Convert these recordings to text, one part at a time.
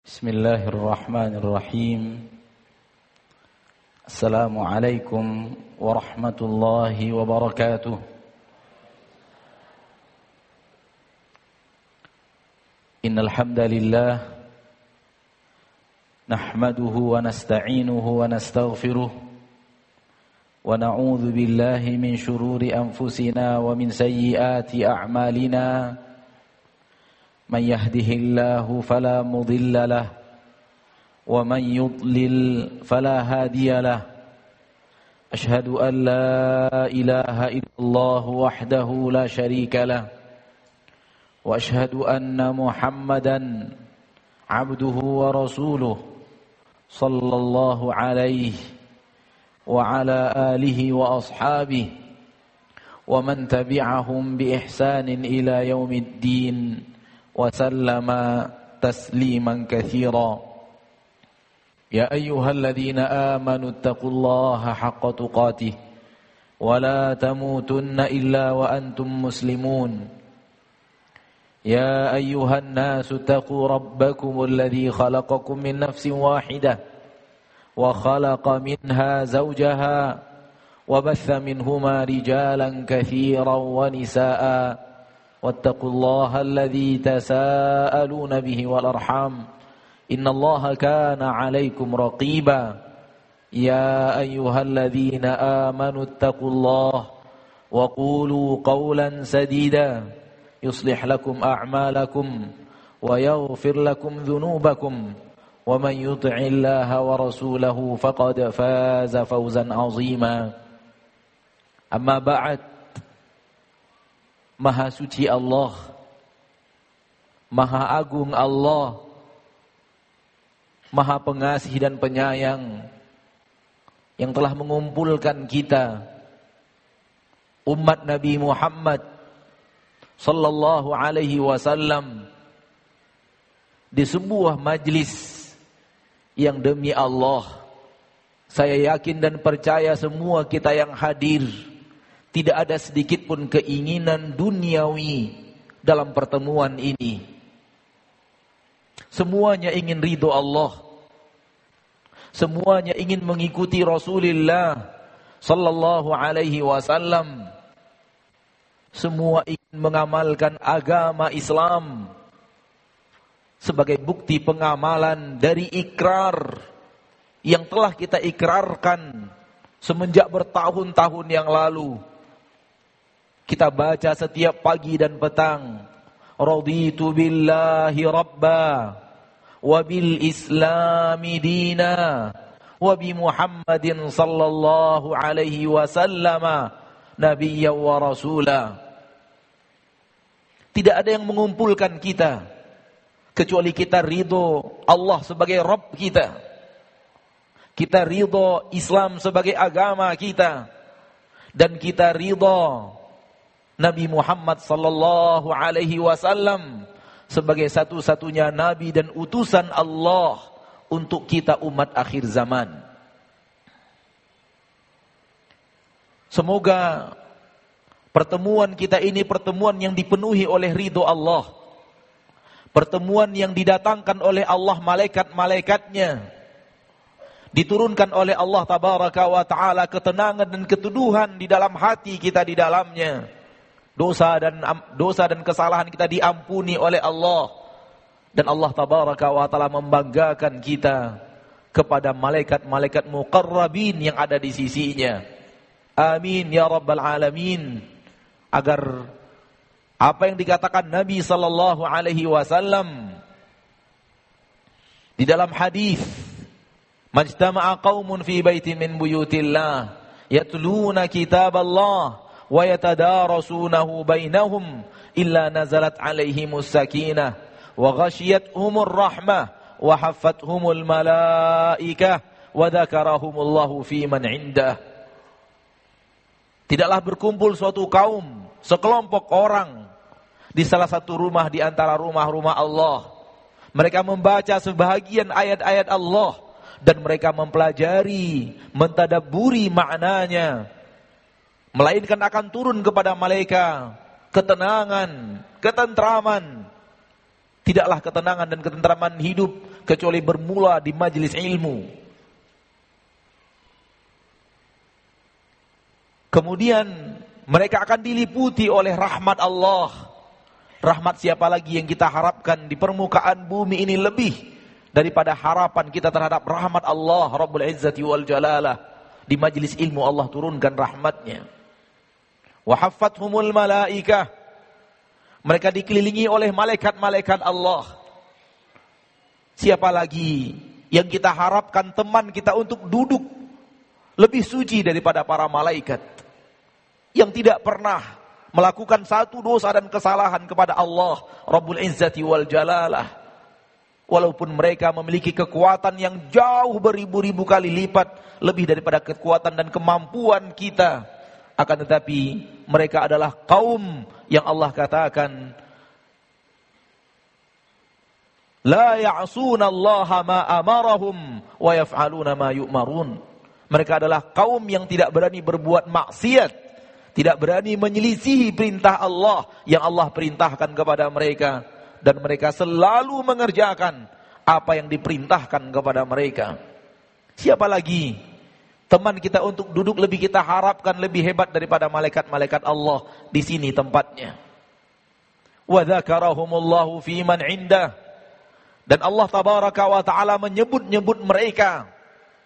Bismillahirrahmanirrahim. Assalamualaikum warahmatullahi wabarakatuh. Innal hamdalillah nahmaduhu wa nasta'inuhu wa nastaghfiruh wa na'udzu billahi min shururi anfusina wa min sayyiati a'malina. من يهده الله فلا مضل له ومن يضلل فلا هادي له أشهد أن لا إله إلا الله وحده لا شريك له وأشهد أن محمدا عبده ورسوله صلى الله عليه وعلى آله وأصحابه ومن تبعهم بإحسان إلى يوم الدين وسلم تسليما كثيرا يا أيها الذين آمنوا اتقوا الله حق تقاته ولا تموتن إلا وأنتم مسلمون يا أيها الناس اتقوا ربكم الذي خلقكم من نفس واحدة وخلق منها زوجها وبث منهما رجالا كثيرا ونساء واتقوا الله الذي تساءلون به والأرحام إن الله كان عليكم رقيبا يا أيها الذين آمنوا اتقوا الله وقولوا قولا سديدا يصلح لكم أعمالكم ويغفر لكم ذنوبكم ومن يطع الله ورسوله فقد فاز فوزا عظيما أما بعد. Maha suci Allah, Maha agung Allah, Maha pengasih dan penyayang, yang telah mengumpulkan kita umat Nabi Muhammad sallallahu alaihi wasallam di sebuah majlis yang demi Allah saya yakin dan percaya semua kita yang hadir tidak ada sedikit pun keinginan duniawi dalam pertemuan ini. Semuanya ingin ridho Allah. Semuanya ingin mengikuti Rasulullah sallallahu alaihi wasallam. Semua ingin mengamalkan agama Islam sebagai bukti pengamalan dari ikrar yang telah kita ikrarkan semenjak bertahun-tahun yang lalu. Kita baca setiap pagi dan petang. Raditu billahi rabba wa bil islami dina wa bi Muhammadin sallallahu alaihi wasallam nabiyyan wa rasula. Tidak ada yang mengumpulkan kita kecuali kita ridho Allah sebagai Rabb kita. Kita ridho Islam sebagai agama kita. Dan kita ridho Nabi Muhammad sallallahu alaihi wasallam sebagai satu-satunya nabi dan utusan Allah untuk kita umat akhir zaman. Semoga pertemuan kita ini pertemuan yang dipenuhi oleh ridho Allah. Pertemuan yang didatangkan oleh Allah malaikat-malaikatnya. Diturunkan oleh Allah tabaraka wa ta'ala ketenangan dan keteduhan di dalam hati kita di dalamnya. Dosa dan kesalahan kita diampuni oleh Allah. Dan Allah tabaraka wa ta'ala membanggakan kita kepada malaikat-malaikat muqarrabin yang ada di sisinya. Amin ya rabbal alamin. Agar apa yang dikatakan Nabi sallallahu alaihi wasallam di dalam hadis, majtama'a qaumun fi baitin min buyutillah yatluna kitaballah wa yatadarasunahu bainahum illa nazalat alaihimus sakinah wa ghashiyatuhumur rahmah wa haffathumul malaikah wa dzakarahumullahu fi man indah. Tidaklah berkumpul suatu kaum, sekelompok orang di salah satu rumah di antara rumah-rumah Allah. Mereka membaca sebahagian ayat-ayat Allah dan mereka mempelajari, mentadabburi maknanya. Melainkan akan turun kepada mereka ketenangan, ketentraman Tidaklah ketenangan dan ketentraman hidup kecuali bermula di majelis ilmu. Kemudian mereka akan diliputi oleh rahmat Allah. Rahmat siapa lagi yang kita harapkan di permukaan bumi ini lebih daripada harapan kita terhadap rahmat Allah Rabbul Izzati wal Jalalah. Di majelis ilmu Allah turunkan rahmatnya. Wa haffathumul malaikah. Mereka dikelilingi oleh malaikat-malaikat Allah. Siapa lagi yang kita harapkan teman kita untuk duduk lebih suci daripada para malaikat yang tidak pernah melakukan satu dosa dan kesalahan kepada Allah Rabbul Izzati wal Jalalah. Walaupun mereka memiliki kekuatan yang jauh beribu-ribu kali lipat lebih daripada kekuatan dan kemampuan kita, akan tetapi mereka adalah kaum yang Allah katakan la ya'sunallaha ma amarahum wa yaf'aluna ma yu'marun. Mereka adalah kaum yang tidak berani berbuat maksiat, tidak berani menyelisihi perintah Allah yang Allah perintahkan kepada mereka, dan mereka selalu mengerjakan apa yang diperintahkan kepada mereka. Siapa lagi teman kita untuk duduk lebih kita harapkan lebih hebat daripada malaikat-malaikat Allah? Di sini tempatnya. Wa dzakarahumullahu fi man 'indah. Dan Allah tabaraka wa taala menyebut-nyebut mereka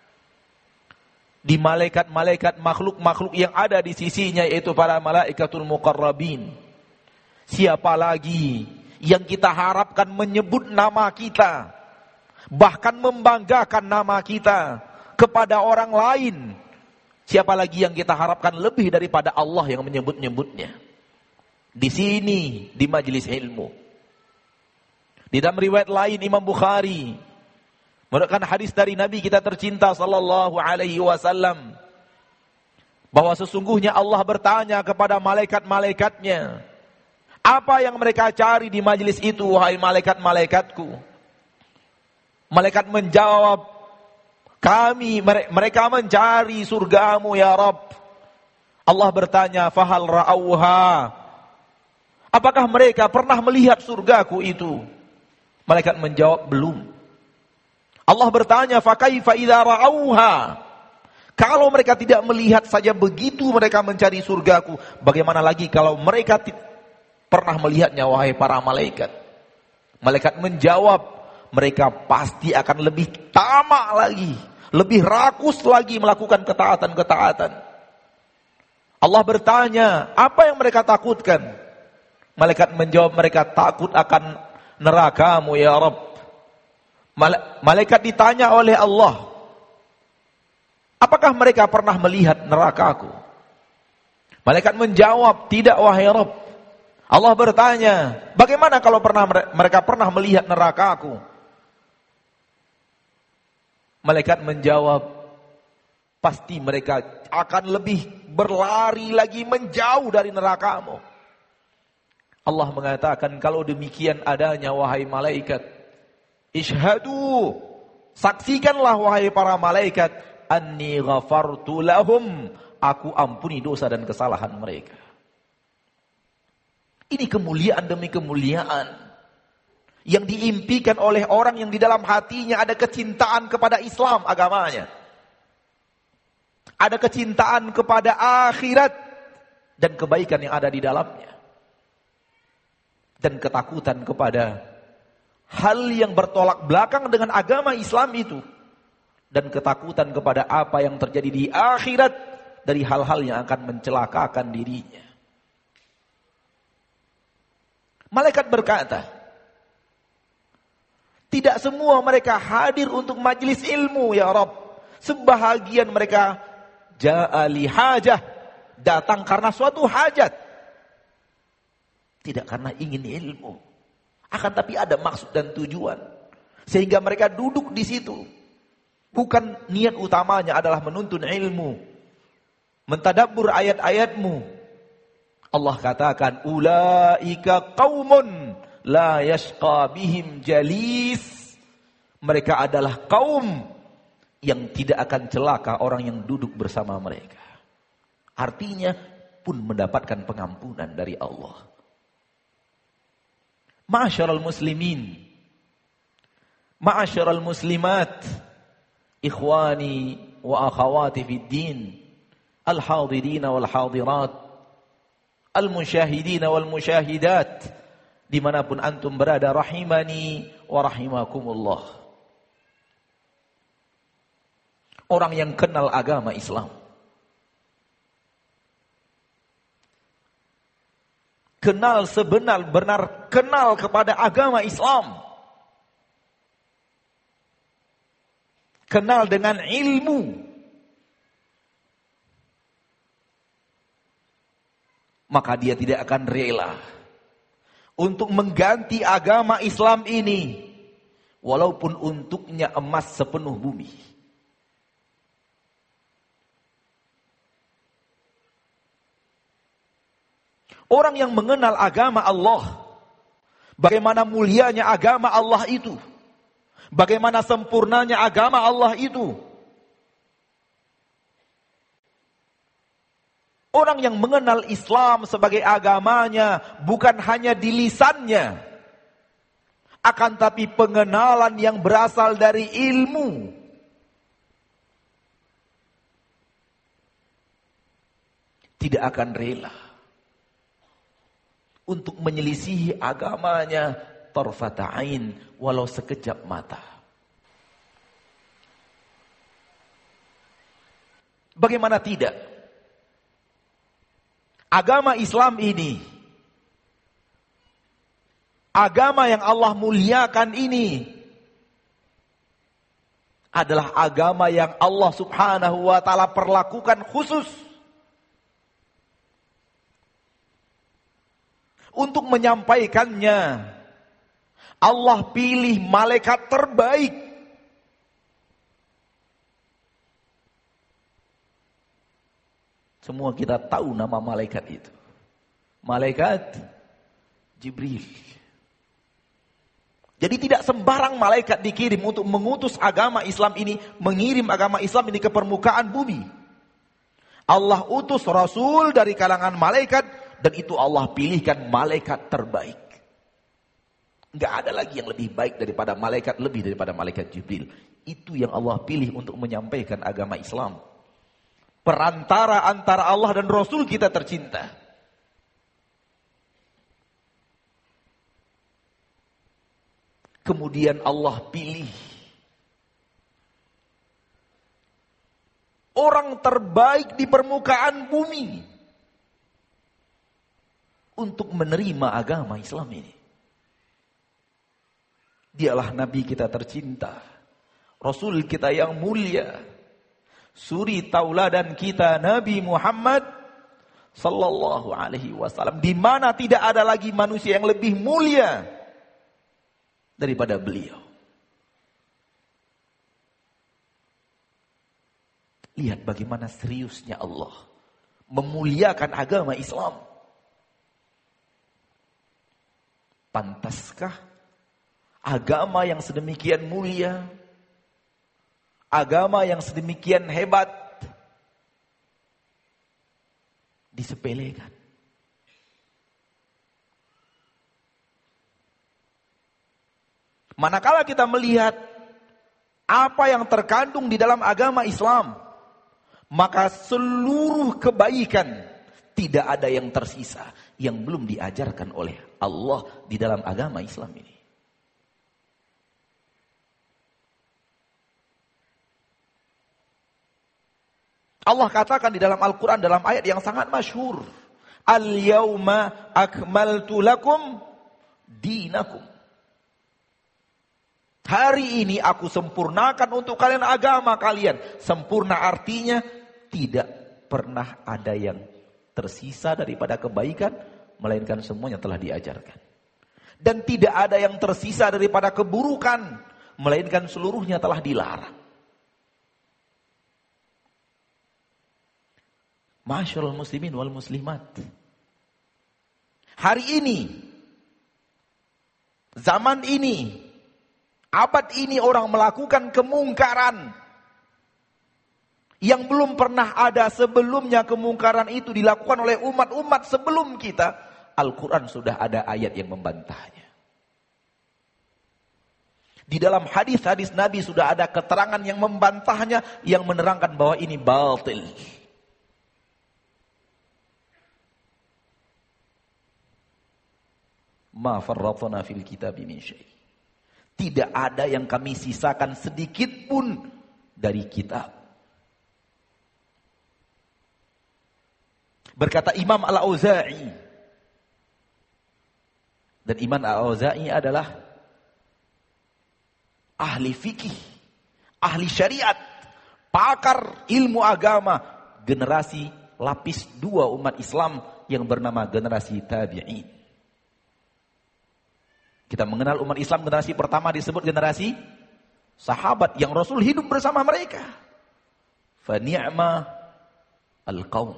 di malaikat-malaikat makhluk-makhluk yang ada di sisinya, yaitu para malaikatul muqarrabin. Siapa lagi yang kita harapkan menyebut nama kita, bahkan membanggakan nama kita kepada orang lain? Siapa lagi yang kita harapkan lebih daripada Allah yang menyebut-nyebutnya? Di sini, di majelis ilmu. Di dalam riwayat lain Imam Bukhari meriwayatkan hadis dari Nabi kita tercinta sallallahu alaihi wasallam bahwa sesungguhnya Allah bertanya kepada malaikat-malaikatnya, apa yang mereka cari di majelis itu, wahai malaikat-malaikatku? Malaikat menjawab, mereka mencari surgamu ya Rabb. Allah bertanya, fahal ra'auha? Apakah mereka pernah melihat surgaku itu? Malaikat menjawab, belum. Allah bertanya, fakaifa idza ra'auha? Kalau mereka tidak melihat saja begitu mereka mencari surgaku, bagaimana lagi kalau mereka pernah melihatnya, wahai para malaikat? Malaikat menjawab, mereka pasti akan lebih tamak lagi, lebih rakus lagi melakukan ketaatan-ketaatan. Allah bertanya, apa yang mereka takutkan? Malaikat menjawab, mereka takut akan nerakamu ya Rabb. Malaikat ditanya oleh Allah, apakah mereka pernah melihat nerakaku? Malaikat menjawab, tidak wahai Rabb. Allah bertanya, bagaimana kalau mereka pernah melihat nerakaku? Malaikat menjawab, pasti mereka akan lebih berlari lagi menjauh dari nerakamu. Allah mengatakan, kalau demikian adanya wahai malaikat, ishhadu, saksikanlah wahai para malaikat, anni ghafartu lahum, aku ampuni dosa dan kesalahan mereka. Ini kemuliaan demi kemuliaan yang diimpikan oleh orang yang di dalam hatinya ada kecintaan kepada Islam agamanya, ada kecintaan kepada akhirat dan kebaikan yang ada di dalamnya, dan ketakutan kepada hal yang bertolak belakang dengan agama Islam itu, dan ketakutan kepada apa yang terjadi di akhirat dari hal-hal yang akan mencelakakan dirinya. Malaikat berkata, tidak semua mereka hadir untuk majelis ilmu ya Rabb. Sebahagian mereka ja'ali hajah, datang karena suatu hajat, tidak karena ingin ilmu. Akan tapi ada maksud dan tujuan, sehingga mereka duduk di situ. Bukan niat utamanya adalah menuntut ilmu, mentadabbur ayat-ayatmu. Allah katakan, ulaika qaumun la yashqa bihim jalis. Mereka adalah kaum yang tidak akan celaka orang yang duduk bersama mereka. Artinya pun mendapatkan pengampunan dari Allah. Ma'asyiral muslimin, ma'asyiral muslimat, ikhwani wa akhawati fid din, al-hadirin wal hadirat, al-musyahidin wal musyahidat, dimanapun antum berada, rahimani wa rahimakumullah. Orang yang kenal agama Islam, kenal sebenar-benar kenal kepada agama Islam, kenal dengan ilmu, maka dia tidak akan rela untuk mengganti agama Islam ini, walaupun untuknya emas sepenuh bumi. Orang yang mengenal agama Allah, bagaimana mulianya agama Allah itu, bagaimana sempurnanya agama Allah itu. Orang yang mengenal Islam sebagai agamanya bukan hanya di lisannya, akan tapi pengenalan yang berasal dari ilmu. Tidak akan rela untuk menyelisihi agamanya tarfata ain, walau sekejap mata. Bagaimana tidak? Agama Islam ini, agama yang Allah muliakan ini, adalah agama yang Allah subhanahu wa ta'ala perlakukan khusus untuk menyampaikannya. Allah pilih malaikat terbaik. Semua kita tahu nama malaikat itu. Malaikat Jibril. Jadi tidak sembarang malaikat dikirim untuk mengutus agama Islam ini, mengirim agama Islam ini ke permukaan bumi. Allah utus Rasul dari kalangan malaikat, dan itu Allah pilihkan malaikat terbaik. Enggak ada lagi yang lebih baik daripada malaikat, lebih daripada malaikat Jibril. Itu yang Allah pilih untuk menyampaikan agama Islam. Perantara antara Allah dan Rasul kita tercinta. Kemudian Allah pilih orang terbaik di permukaan bumi untuk menerima agama Islam ini. Dialah Nabi kita tercinta, Rasul kita yang mulia, suri tauladan kita Nabi Muhammad sallallahu alaihi wasallam, di mana tidak ada lagi manusia yang lebih mulia daripada beliau. Lihat bagaimana seriusnya Allah memuliakan agama Islam. Pantaskah agama yang sedemikian mulia, agama yang sedemikian hebat, disepelekan? Manakala kita melihat apa yang terkandung di dalam agama Islam, maka seluruh kebaikan tidak ada yang tersisa yang belum diajarkan oleh Allah di dalam agama Islam ini. Allah katakan di dalam Al-Quran dalam ayat yang sangat masyhur, Al-yawma akmaltu lakum dinakum. Hari ini aku sempurnakan untuk kalian agama kalian. Sempurna artinya tidak pernah ada yang tersisa daripada kebaikan, melainkan semuanya telah diajarkan. Dan tidak ada yang tersisa daripada keburukan, melainkan seluruhnya telah dilarang. Ma'asyiral muslimin wal muslimat, hari ini, zaman ini, abad ini orang melakukan kemungkaran yang belum pernah ada sebelumnya. Kemungkaran itu dilakukan oleh umat-umat sebelum kita. Al-Quran sudah ada ayat yang membantahnya. Di dalam hadis-hadis Nabi sudah ada keterangan yang membantahnya, yang menerangkan bahwa ini batil. Ma farratna fil kitabi min syai'. Tidak ada yang kami sisakan sedikit pun dari kitab. Berkata Imam Al-Auza'i. Dan Imam Al-Auza'i adalah ahli fikih, ahli syariat, pakar ilmu agama, generasi lapis 2 umat Islam yang bernama generasi tabi'in. Kita mengenal umat Islam generasi pertama disebut generasi sahabat yang Rasul hidup bersama mereka. Fa ni'ma al-qaum.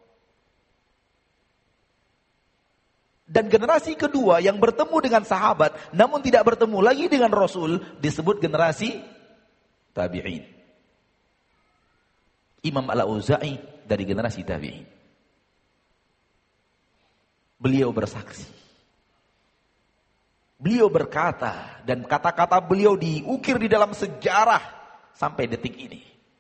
Dan generasi kedua yang bertemu dengan sahabat namun tidak bertemu lagi dengan Rasul disebut generasi tabi'in. Imam Al-Auza'i dari generasi tabi'in. Beliau bersaksi. Beliau berkata, dan kata-kata beliau diukir di dalam sejarah sampai detik ini.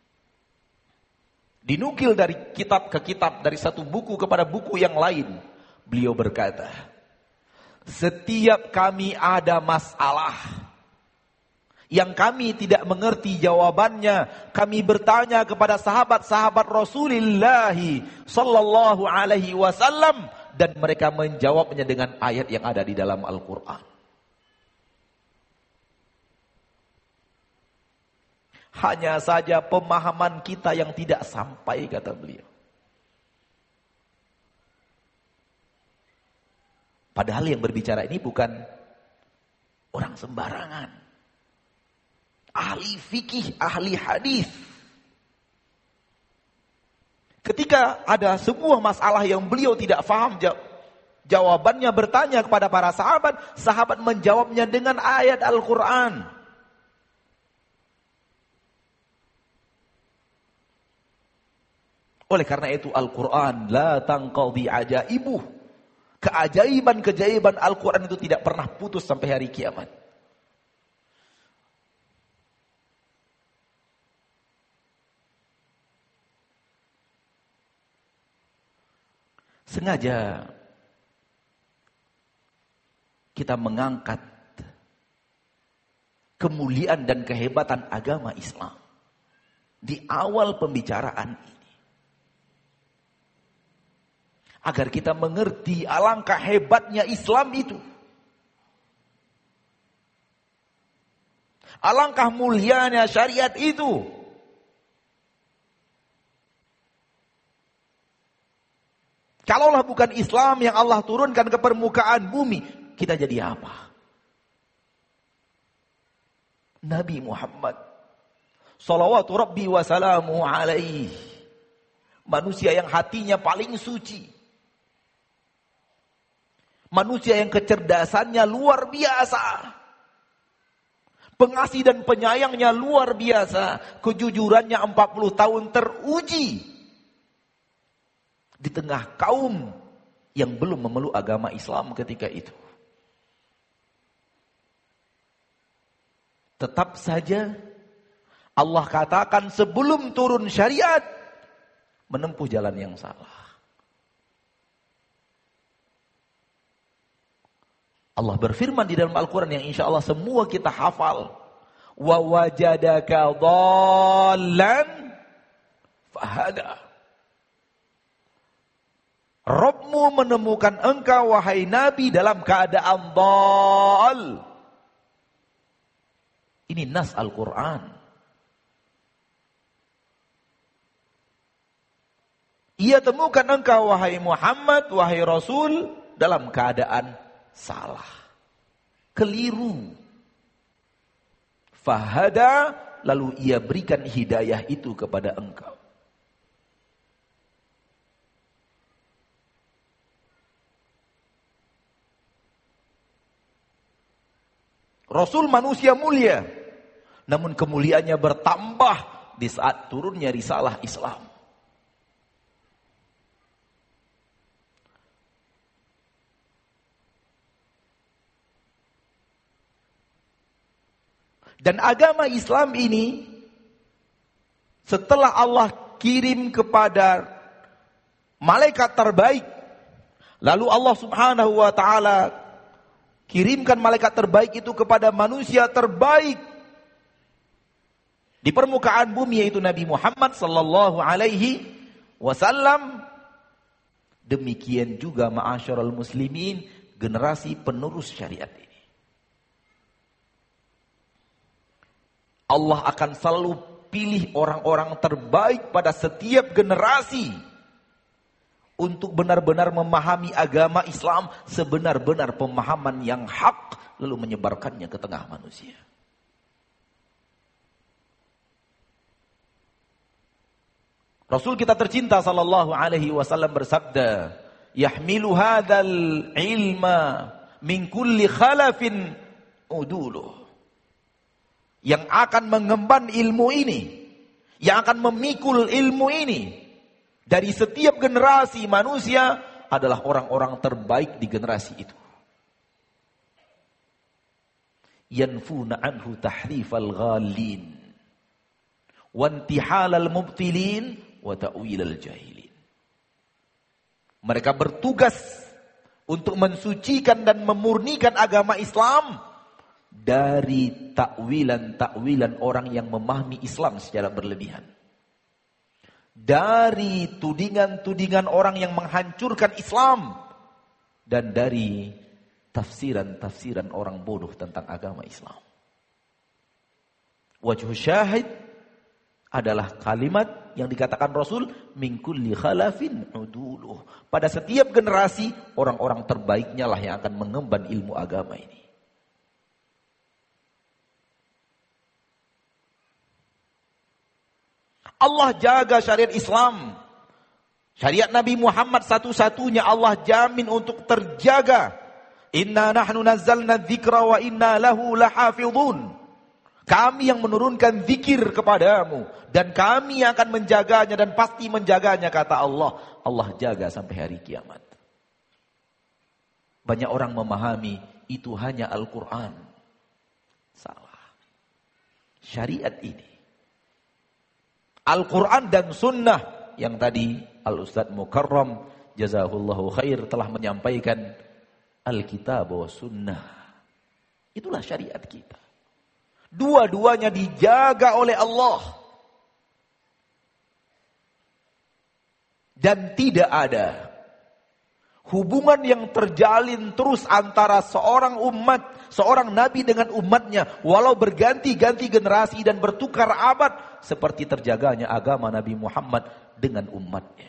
Dinukil dari kitab ke kitab, dari satu buku kepada buku yang lain. Beliau berkata, setiap kami ada masalah yang kami tidak mengerti jawabannya, kami bertanya kepada sahabat-sahabat Rasulullah sallallahu alaihi wasallam, dan mereka menjawabnya dengan ayat yang ada di dalam Al-Quran. Hanya saja pemahaman kita yang tidak sampai, kata beliau. Padahal yang berbicara ini bukan orang sembarangan. Ahli fikih, ahli hadis. Ketika ada sebuah masalah yang beliau tidak paham jawabannya, bertanya kepada para sahabat, sahabat menjawabnya dengan ayat Al-Quran. Oleh karena itu Al-Quran la tanqadhi ajaibuh. Keajaiban-keajaiban Al-Quran itu tidak pernah putus sampai hari kiamat. Sengaja kita mengangkat kemuliaan dan kehebatan agama Islam di awal pembicaraan ini. Agar kita mengerti alangkah hebatnya Islam itu. Alangkah mulianya syariat itu. Kalaulah bukan Islam yang Allah turunkan ke permukaan bumi, kita jadi apa? Nabi Muhammad salawatu rabbi wa salamu alaihi, manusia yang hatinya paling suci, manusia yang kecerdasannya luar biasa, pengasih dan penyayangnya luar biasa, kejujurannya 40 tahun teruji di tengah kaum yang belum memeluk agama Islam ketika itu. Tetap saja Allah katakan sebelum turun syariat menempuh jalan yang salah. Allah berfirman di dalam Al-Quran yang insya Allah semua kita hafal. Wa wajadaka dhallan fahada. Rabbmu menemukan engkau wahai Nabi dalam keadaan dhal. Ini nas Al-Quran. Ia temukan engkau wahai Muhammad, wahai Rasul dalam keadaan salah, keliru. Fahada, lalu ia berikan hidayah itu kepada engkau. Rasul manusia mulia, namun kemuliaannya bertambah di saat turunnya risalah Islam. Dan agama Islam ini setelah Allah kirim kepada malaikat terbaik, lalu Allah Subhanahu wa taala kirimkan malaikat terbaik itu kepada manusia terbaik di permukaan bumi, yaitu Nabi Muhammad sallallahu alaihi wasallam. Demikian juga ma'asyiral muslimin, generasi penerus syariat ini. Allah akan selalu pilih orang-orang terbaik pada setiap generasi untuk benar-benar memahami agama Islam sebenar-benar pemahaman yang hak, lalu menyebarkannya ke tengah manusia. Rasul kita tercinta sallallahu alaihi wasallam bersabda, "Yahmilu hadzal ilma min kulli khalafin uduluh." Yang akan mengemban ilmu ini, yang akan memikul ilmu ini dari setiap generasi manusia adalah orang-orang terbaik di generasi itu. Yanfuna anhu tahrifal ghalin wa intihalal mubtilin wa ta'wilal jahilin. Mereka bertugas untuk mensucikan dan memurnikan agama Islam dari takwilan-takwilan orang yang memahami Islam secara berlebihan. Dari tudingan-tudingan orang yang menghancurkan Islam. Dan dari tafsiran-tafsiran orang bodoh tentang agama Islam. Wajhu syahid adalah kalimat yang dikatakan Rasul, min kulli khalafin uduluh. Pada setiap generasi, orang-orang terbaiknya lah yang akan mengemban ilmu agama ini. Allah jaga syariat Islam. Syariat Nabi Muhammad satu-satunya Allah jamin untuk terjaga. Inna nahnu nazzalna dzikra wa inna lahu lahafizun. Kami yang menurunkan zikir kepadamu dan kami yang akan menjaganya dan pasti menjaganya, kata Allah. Allah jaga sampai hari kiamat. Banyak orang memahami itu hanya Al-Quran. Salah. Syariat ini, Al-Quran dan Sunnah yang tadi Al-Ustadz Mukarram jazahullahu khair telah menyampaikan, Alkitab wa Sunnah. Itulah syariat kita. Dua-duanya dijaga oleh Allah. Dan tidak ada hubungan yang terjalin terus antara seorang umat, seorang nabi dengan umatnya, walau berganti-ganti generasi dan bertukar abad, seperti terjaganya agama Nabi Muhammad dengan umatnya.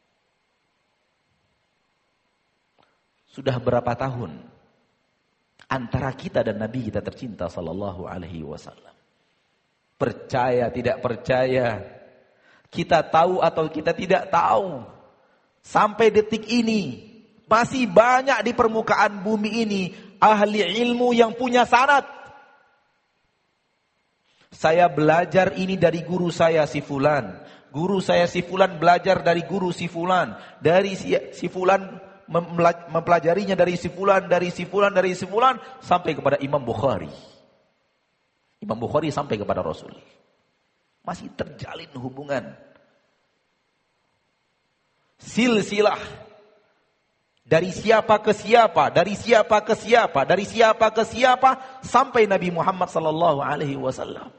Sudah berapa tahun antara kita dan Nabi kita tercinta sallallahu alaihi wasallam? Percaya tidak percaya, kita tahu atau kita tidak tahu, sampai detik ini masih banyak di permukaan bumi ini ahli ilmu yang punya sanad. Saya belajar ini dari guru saya si fulan. Guru saya si fulan belajar dari guru si fulan. Dari si fulan mempelajarinya dari si fulan, dari si fulan, dari si fulan, sampai kepada Imam Bukhari. Imam Bukhari sampai kepada Rasul. Masih terjalin hubungan silsilah dari siapa ke siapa, dari siapa ke siapa, dari siapa ke siapa, sampai Nabi Muhammad sallallahu alaihi wasallam.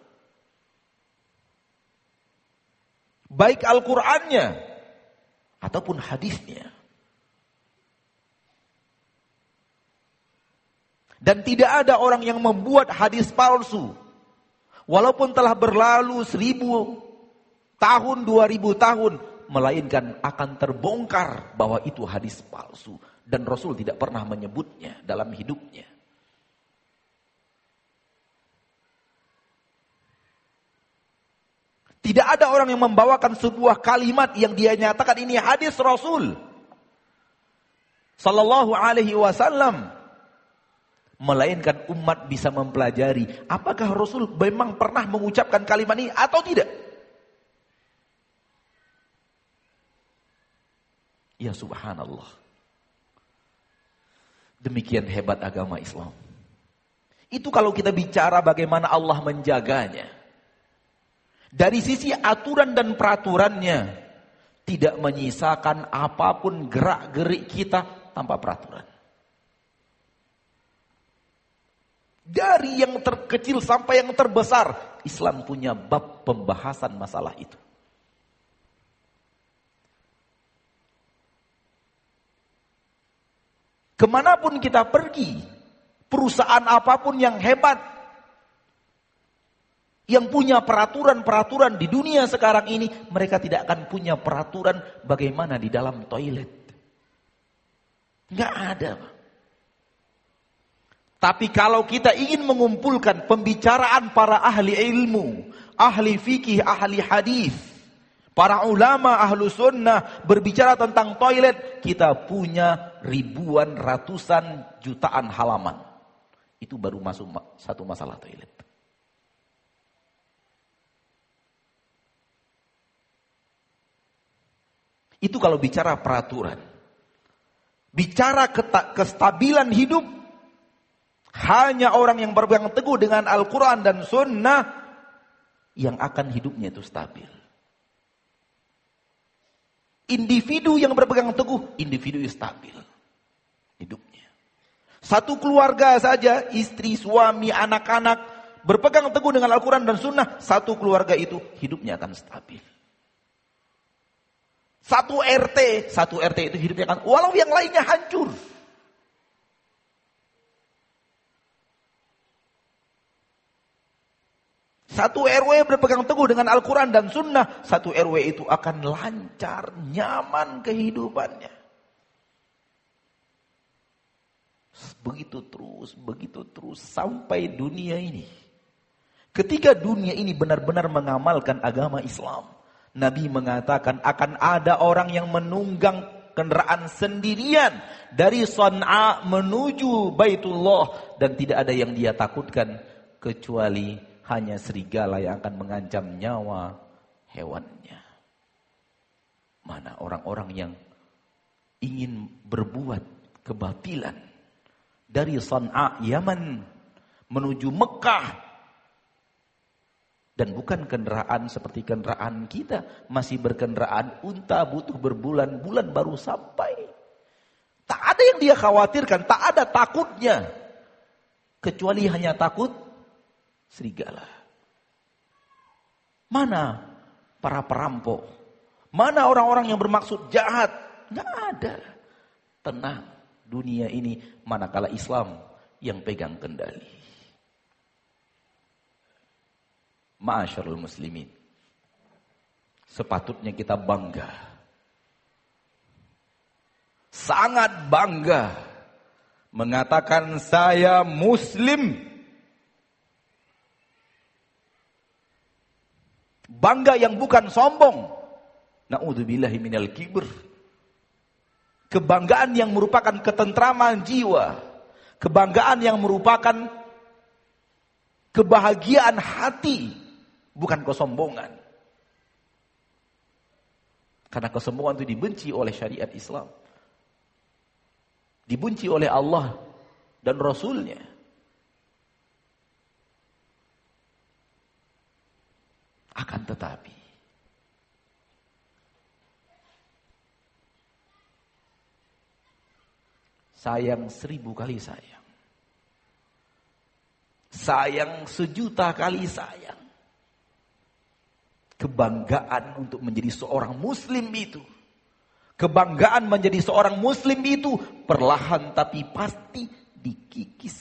Baik Al-Qur'annya ataupun hadisnya. Dan tidak ada orang yang membuat hadis palsu. Walaupun telah berlalu 1000 tahun, 2000 tahun, melainkan akan terbongkar bahwa itu hadis palsu. Dan Rasul tidak pernah menyebutnya dalam hidupnya. Tidak ada orang yang membawakan sebuah kalimat yang dia nyatakan ini hadis Rasul sallallahu alaihi wasallam, melainkan umat bisa mempelajari apakah Rasul memang pernah mengucapkan kalimat ini atau tidak. Ya subhanallah. Demikian hebat agama Islam. Itu kalau kita bicara bagaimana Allah menjaganya. Dari sisi aturan dan peraturannya, tidak menyisakan apapun gerak-gerik kita tanpa peraturan. Dari yang terkecil sampai yang terbesar, Islam punya bab pembahasan masalah itu. Kemanapun kita pergi, perusahaan apapun yang hebat, yang punya peraturan-peraturan di dunia sekarang ini, mereka tidak akan punya peraturan bagaimana di dalam toilet. Nggak ada. Tapi kalau kita ingin mengumpulkan pembicaraan para ahli ilmu, ahli fikih, ahli hadis, para ulama, ahlu sunnah berbicara tentang toilet, kita punya ribuan, ratusan, jutaan halaman. Itu baru masuk satu masalah toilet. Itu kalau bicara peraturan. Bicara kestabilan hidup, hanya orang yang berpegang teguh dengan Al-Quran dan Sunnah yang akan hidupnya itu stabil. Individu yang berpegang teguh, individu yang stabil hidupnya. Satu keluarga saja, istri, suami, anak-anak berpegang teguh dengan Al-Quran dan Sunnah, satu keluarga itu hidupnya akan stabil. Satu RT itu hidupnya akan, walau yang lainnya hancur. Satu RW berpegang teguh dengan Al-Quran dan Sunnah, satu RW itu akan lancar, nyaman kehidupannya. Begitu terus sampai dunia ini. Ketika dunia ini benar-benar mengamalkan agama Islam, Nabi mengatakan akan ada orang yang menunggang kendaraan sendirian dari Sana'a menuju Baitullah dan tidak ada yang dia takutkan kecuali hanya serigala yang akan mengancam nyawa hewannya. Mana orang-orang yang ingin berbuat kebatilan dari Sana'a Yaman menuju Mekah. Dan bukan kendaraan seperti kendaraan kita. Masih berkendaraan unta, butuh berbulan-bulan baru sampai. Tak ada yang dia khawatirkan, tak ada takutnya. Kecuali hanya takut serigala. Mana para perampok? Mana orang-orang yang bermaksud jahat? Nggak ada. Tenang, dunia ini manakala Islam yang pegang kendali. Ma'asyarul muslimin, sepatutnya kita bangga, sangat bangga mengatakan saya muslim. Bangga yang bukan sombong. Na'udzubillahi minal kibr. Kebanggaan yang merupakan ketentraman jiwa. Kebanggaan yang merupakan kebahagiaan hati. Bukan kesombongan. Karena kesombongan itu dibenci oleh syariat Islam. Dibenci oleh Allah dan Rasulnya. Akan tetapi sayang 1000 kali sayang. Sayang 1.000.000 kali sayang. Kebanggaan untuk menjadi seorang muslim itu. Kebanggaan menjadi seorang muslim itu perlahan tapi pasti dikikis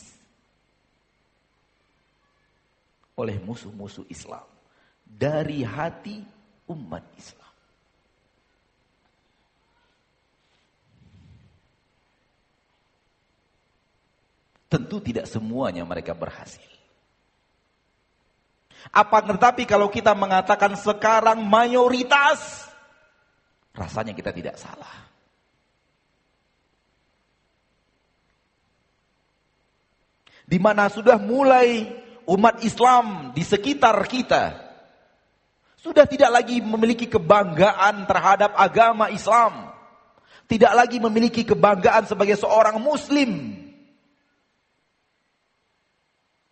oleh musuh-musuh Islam. Dari hati umat Islam. Tentu tidak semuanya mereka berhasil. Tetapi kalau kita mengatakan sekarang mayoritas, rasanya kita tidak salah. Di mana sudah mulai umat Islam di sekitar kita sudah tidak lagi memiliki kebanggaan terhadap agama Islam. Tidak lagi memiliki kebanggaan sebagai seorang muslim.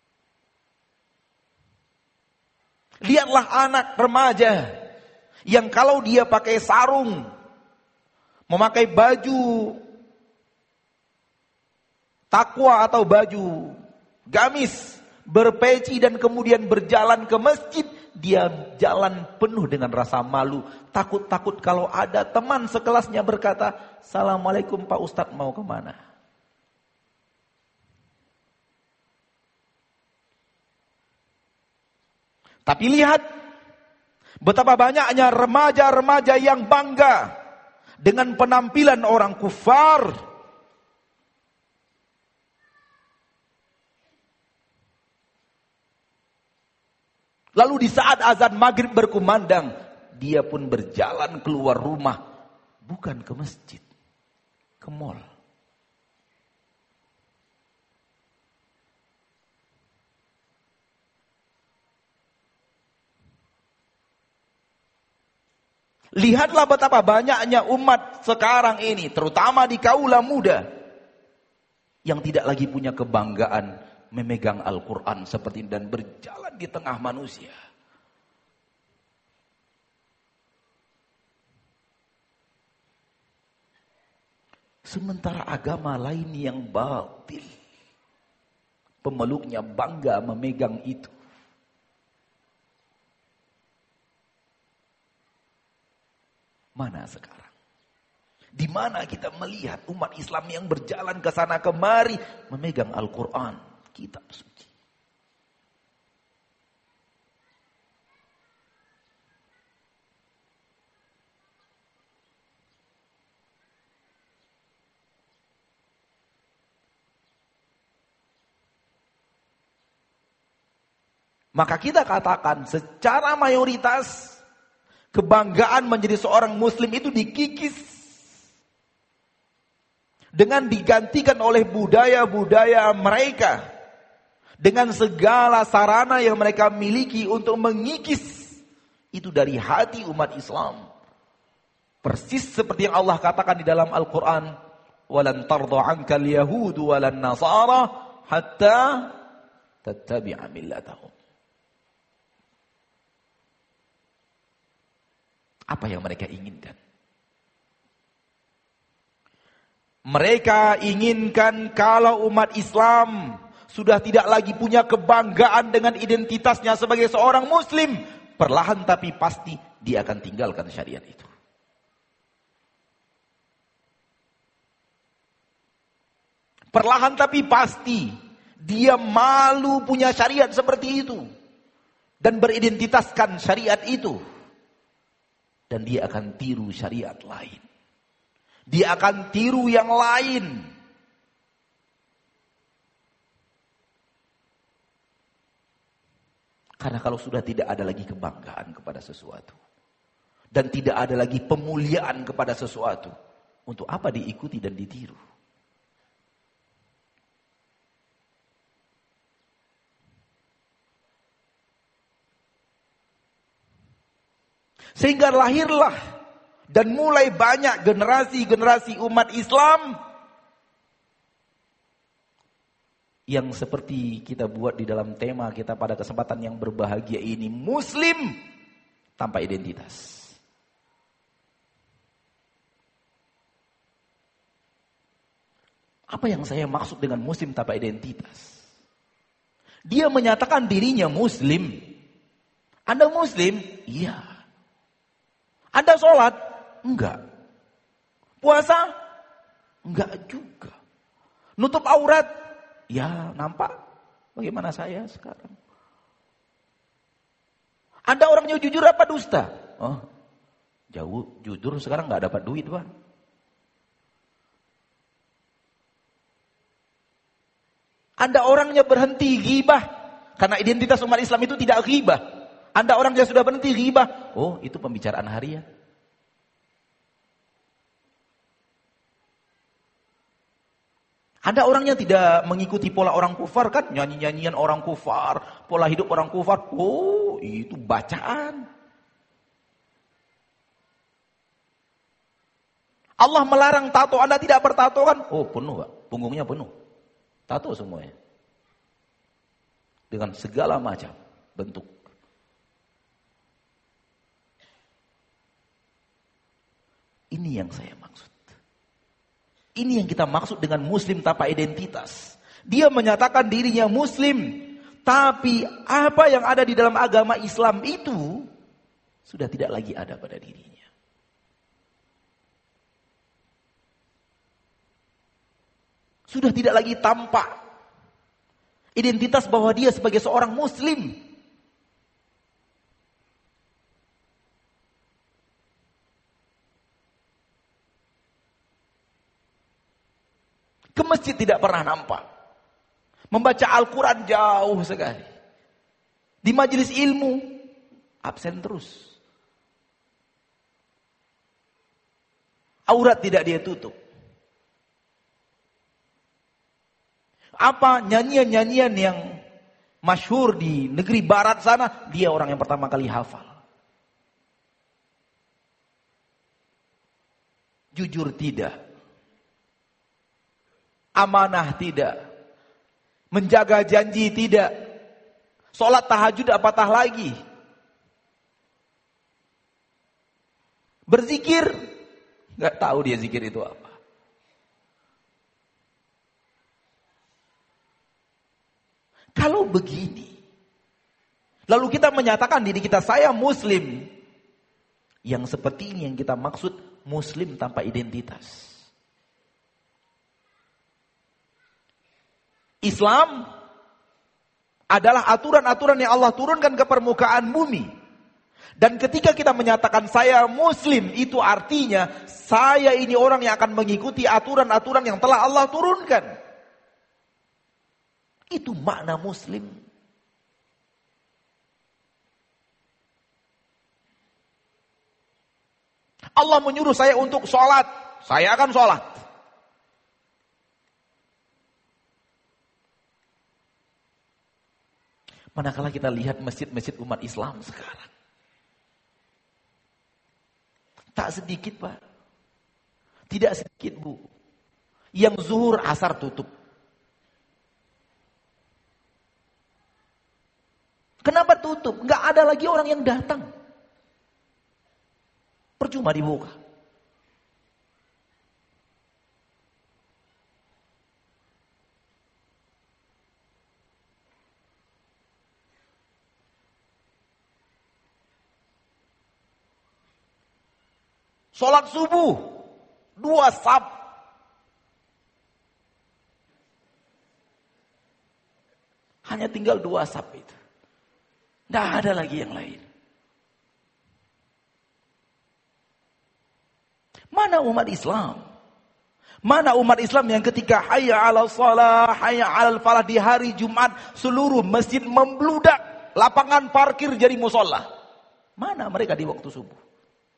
Lihatlah anak remaja yang kalau dia pakai sarung, memakai baju takwa atau baju gamis, berpeci dan kemudian berjalan ke masjid, dia jalan penuh dengan rasa malu. Takut-takut kalau ada teman sekelasnya berkata, "Assalamualaikum Pak Ustadz, mau kemana?" Tapi lihat betapa banyaknya remaja-remaja yang bangga dengan penampilan orang kufar. Lalu di saat azan maghrib berkumandang, dia pun berjalan keluar rumah, bukan ke masjid, ke mall. Lihatlah betapa banyaknya umat sekarang ini, terutama di kaula muda, yang tidak lagi punya kebanggaan memegang Al-Quran seperti ini dan berjalan di tengah manusia. Sementara agama lain yang batil, pemeluknya bangga memegang itu. Mana sekarang? Di mana kita melihat umat Islam yang berjalan ke sana kemari memegang Al-Quran, kitab suci. Maka kita katakan secara mayoritas kebanggaan menjadi seorang muslim itu dikikis dengan digantikan oleh budaya-budaya mereka, dengan segala sarana yang mereka miliki untuk mengikis itu dari hati umat Islam. Persis seperti yang Allah katakan di dalam Al-Quran, "Walan tarda 'ankal yahudu walan nasara hatta tattabi'a millatahum." Apa yang mereka inginkan? Mereka inginkan kalau umat Islam sudah tidak lagi punya kebanggaan dengan identitasnya sebagai seorang muslim, perlahan tapi pasti dia akan tinggalkan syariat itu. Perlahan tapi pasti dia malu punya syariat seperti itu dan beridentitaskan syariat itu. Dan dia akan tiru syariat lain. Dia akan tiru yang lain. Karena kalau sudah tidak ada lagi kebanggaan kepada sesuatu, dan tidak ada lagi pemuliaan kepada sesuatu, untuk apa diikuti dan ditiru? Sehingga lahirlah dan mulai banyak generasi-generasi umat Islam yang seperti kita buat di dalam tema kita pada kesempatan yang berbahagia ini, muslim tanpa identitas. Apa yang saya maksud dengan muslim tanpa identitas? Dia menyatakan dirinya muslim. Anda muslim? Iya. Anda sholat? Enggak. Puasa? Enggak juga. Nutup aurat? Ya, nampak. Bagaimana saya sekarang? Anda orangnya jujur apa dusta? Oh, jauh. Jujur sekarang enggak dapat duit, Pak. Anda orangnya berhenti ghibah. Karena identitas umat Islam itu tidak ghibah. Anda orang yang sudah berhenti ghibah. Oh, itu pembicaraan harian. Anda orangnya tidak mengikuti pola orang kufar kan? Nyanyi-nyanyian orang kufar, pola hidup orang kufar. Oh, itu bacaan. Allah melarang tato, Anda tidak bertato kan? Oh, penuh Pak. Punggungnya penuh. Tato semuanya. Dengan segala macam bentuk. Ini yang saya maksud. Ini yang kita maksud dengan muslim tanpa identitas. Dia menyatakan dirinya muslim, tapi apa yang ada di dalam agama Islam itu sudah tidak lagi ada pada dirinya. Sudah tidak lagi tampak identitas bahwa dia sebagai seorang muslim. Ke masjid tidak pernah nampak. Membaca Al-Quran jauh sekali. Di majelis ilmu absen terus. Aurat tidak dia tutup. Apa nyanyian-nyanyian yang masyhur di negeri barat sana, dia orang yang pertama kali hafal. Jujur tidak. Amanah tidak. Menjaga janji tidak. Sholat tahajud apatah lagi. Berzikir, gak tahu dia zikir itu apa. Kalau begini, lalu kita menyatakan diri kita, saya muslim. Yang seperti ini yang kita maksud muslim tanpa identitas. Islam adalah aturan-aturan yang Allah turunkan ke permukaan bumi. Dan ketika kita menyatakan saya muslim, itu artinya saya ini orang yang akan mengikuti aturan-aturan yang telah Allah turunkan. Itu makna muslim. Allah menyuruh saya untuk sholat, saya akan sholat. Manakala kita lihat masjid-masjid umat Islam sekarang. Tak sedikit Pak. Tidak sedikit Bu. Yang zuhur asar tutup. Kenapa tutup? Nggak ada lagi orang yang datang. Percuma dibuka. Sholat subuh 2 saf. Hanya tinggal 2 saf itu. Tidak ada lagi yang lain. Mana umat Islam? Mana umat Islam yang ketika hayya 'alal shalah, hayya 'alal falah di hari Jumat seluruh masjid membludak, lapangan parkir jadi musholla. Mana mereka di waktu subuh?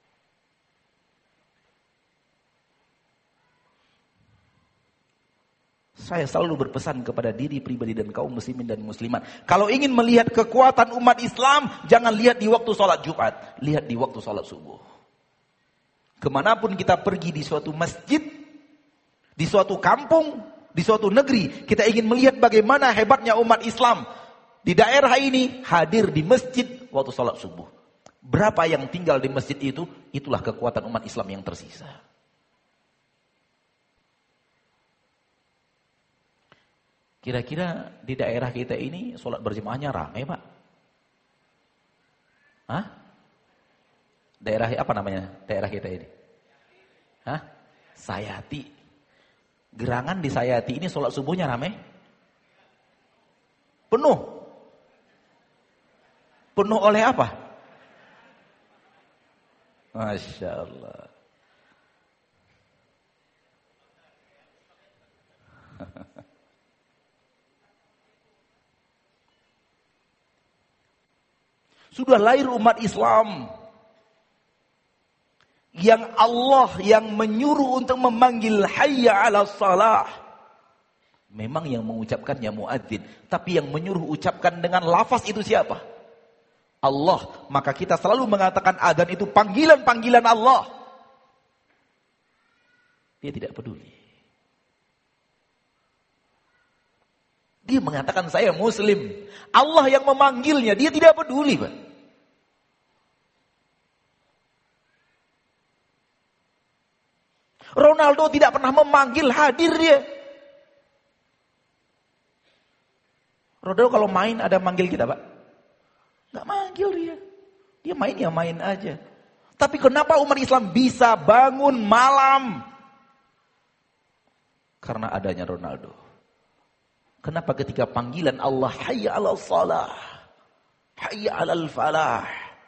Saya selalu berpesan kepada diri pribadi dan kaum muslimin dan muslimat. Kalau ingin melihat kekuatan umat Islam, jangan lihat di waktu sholat Jumat. Lihat di waktu sholat subuh. Kemanapun kita pergi di suatu masjid, di suatu kampung, di suatu negeri, kita ingin melihat bagaimana hebatnya umat Islam. Di daerah ini hadir di masjid waktu sholat subuh. Berapa yang tinggal di masjid itu, itulah kekuatan umat Islam yang tersisa. Kira-kira di daerah kita ini sholat berjemaahnya ramai Pak? Hah? Daerah apa namanya daerah kita ini? Hah? Sayati. Gerangan di Sayati ini sholat subuhnya ramai? Penuh. Penuh oleh apa? Masya Allah. Sudah lahir umat Islam yang Allah yang menyuruh untuk memanggil hayya 'alas shalah. Memang yang mengucapkannya muadzin, tapi yang menyuruh ucapkan dengan lafaz itu siapa? Allah. Maka kita selalu mengatakan adzan itu panggilan-panggilan Allah. Dia tidak peduli. Dia mengatakan saya muslim. Allah yang memanggilnya, dia tidak peduli Pak. Ronaldo tidak pernah memanggil, hadir dia. Ronaldo kalau main ada manggil kita, Pak? Nggak manggil dia. Dia main ya main aja. Tapi kenapa umat Islam bisa bangun malam? Karena adanya Ronaldo. Kenapa ketika panggilan Allah, hayya 'alal shalah, hayya 'alal falah,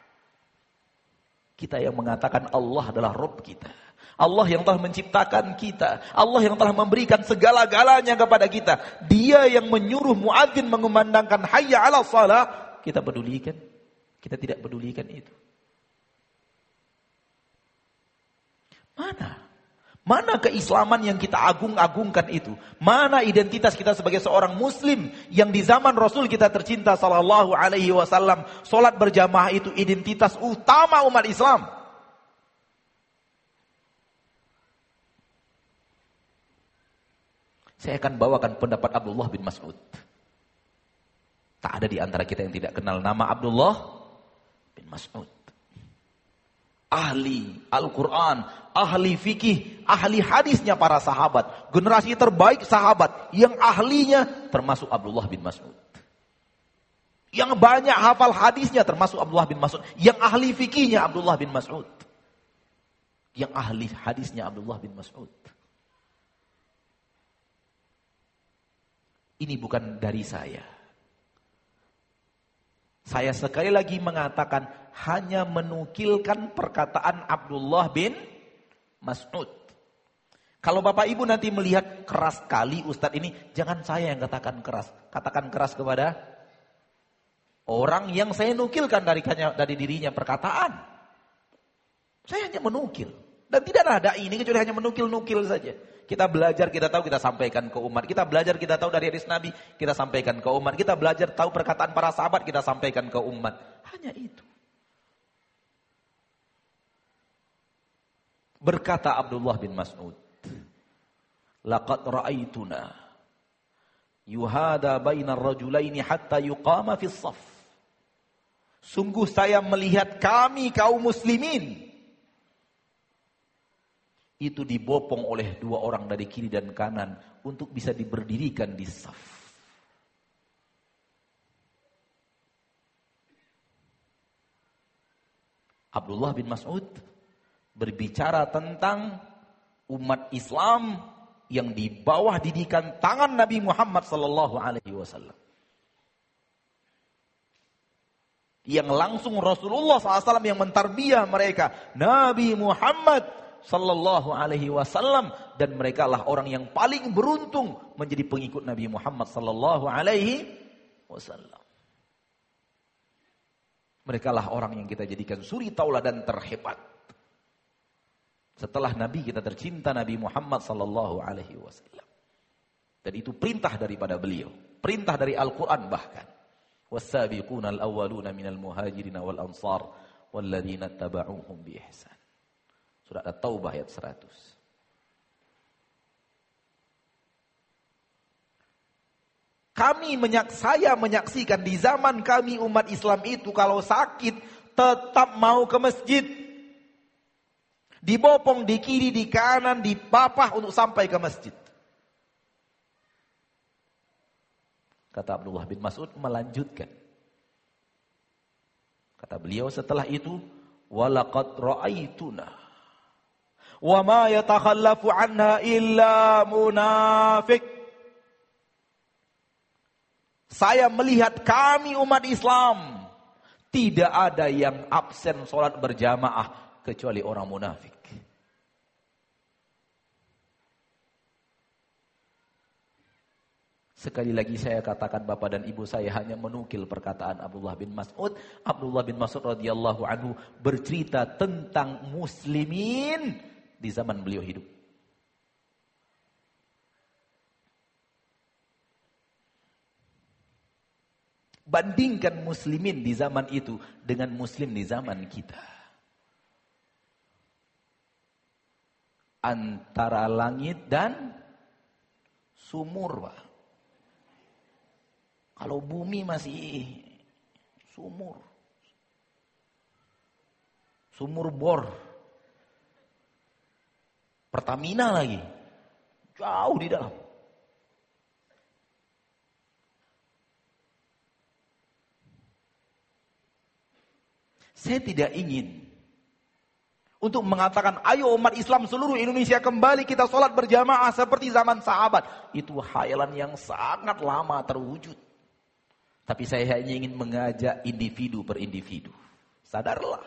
kita yang mengatakan Allah adalah Rabb kita. Allah yang telah menciptakan kita. Allah yang telah memberikan segala-galanya kepada kita. Dia yang menyuruh muadzin mengumandangkan hayya 'alal shalah. Kita pedulikan? Kita tidak pedulikan itu. Mana keislaman yang kita agung-agungkan itu? Mana identitas kita sebagai seorang muslim yang di zaman Rasul kita tercinta sallallahu alaihi wasallam, salat berjamaah itu identitas utama umat Islam. Saya akan bawakan pendapat Abdullah bin Mas'ud. Tak ada di antara kita yang tidak kenal nama Abdullah bin Mas'ud. Ahli Al-Quran, ahli fikih, ahli hadisnya para sahabat. Generasi terbaik sahabat yang ahlinya termasuk Abdullah bin Mas'ud. Yang banyak hafal hadisnya termasuk Abdullah bin Mas'ud. Yang ahli fikihnya Abdullah bin Mas'ud. Yang ahli hadisnya Abdullah bin Mas'ud. Ini bukan dari saya. Saya sekali lagi mengatakan hanya menukilkan perkataan Abdullah bin Mas'ud. Kalau Bapak Ibu nanti melihat keras kali Ustadz ini, jangan saya yang katakan keras. Katakan keras kepada orang yang saya nukilkan dari dirinya perkataan. Saya hanya menukil. Dan tidak ada ini kecuali hanya menukil-nukil saja. Kita belajar, kita tahu, kita sampaikan ke umat. Kita belajar, kita tahu dari hadis Nabi, kita sampaikan ke umat. Kita belajar, tahu perkataan para sahabat, kita sampaikan ke umat. Hanya itu. Berkata Abdullah bin Mas'ud, laqad ra'aituna yuhada bainar rajulaini hatta yuqama fis shaf. Sungguh saya melihat kami kaum muslimin itu dibopong oleh dua orang dari kiri dan kanan untuk bisa diberdirikan di saf. Abdullah bin Mas'ud berbicara tentang umat Islam yang di bawah didikan tangan Nabi Muhammad sallallahu alaihi wasallam. Yang langsung Rasulullah SAW yang mentarbiyah mereka. Nabi Muhammad sallallahu alaihi wasallam, dan mereka lah orang yang paling beruntung menjadi pengikut Nabi Muhammad sallallahu alaihi wasallam. Mereka lah orang yang kita jadikan suri tauladan terhebat. Setelah Nabi kita tercinta Nabi Muhammad sallallahu alaihi wasallam. Dan itu perintah daripada beliau, perintah dari Al-Qur'an bahkan. Was-sabiquna al-awwaluna minal muhajirin wal ansar walladzina tabauhum bi ihsan. Surat At-Taubah ayat 100. Saya menyaksikan di zaman kami umat Islam itu kalau sakit tetap mau ke masjid. Dibopong di kiri, di kanan, dipapah untuk sampai ke masjid. Kata Abdullah bin Mas'ud melanjutkan. Kata beliau setelah itu, walaqad ra'aituna wa ma yatakhallafu anha illa munafiq. Saya melihat kami umat Islam tidak ada yang absen sholat berjamaah kecuali orang munafik. Sekali lagi saya katakan Bapak dan Ibu, saya hanya menukil perkataan Abdullah bin Mas'ud. Abdullah bin Mas'ud radhiyallahu anhu bercerita tentang muslimin di zaman beliau hidup. Bandingkan muslimin di zaman itu dengan muslim di zaman kita. Antara langit dan sumur, Pak. Kalau bumi masih sumur. Sumur bor. Pertamina lagi. Jauh di dalam. Saya tidak ingin untuk mengatakan, ayo umat Islam seluruh Indonesia kembali kita sholat berjamaah seperti zaman sahabat. Itu khayalan yang sangat lama terwujud. Tapi saya hanya ingin mengajak individu per individu. Sadarlah.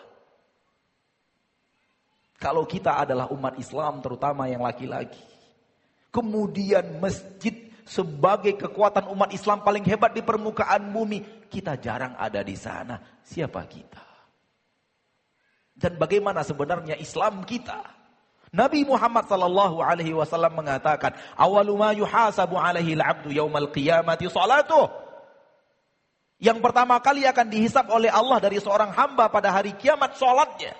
Kalau kita adalah umat Islam, terutama yang laki-laki. Kemudian masjid sebagai kekuatan umat Islam paling hebat di permukaan bumi. Kita jarang ada di sana. Siapa kita? Dan bagaimana sebenarnya Islam kita? Nabi Muhammad sallallahu alaihi wasallam mengatakan, "Awalu ma yuhasabu alaihi al-'abdu yaumal qiyamati salatuh." Yang pertama kali akan dihisab oleh Allah dari seorang hamba pada hari kiamat salatnya.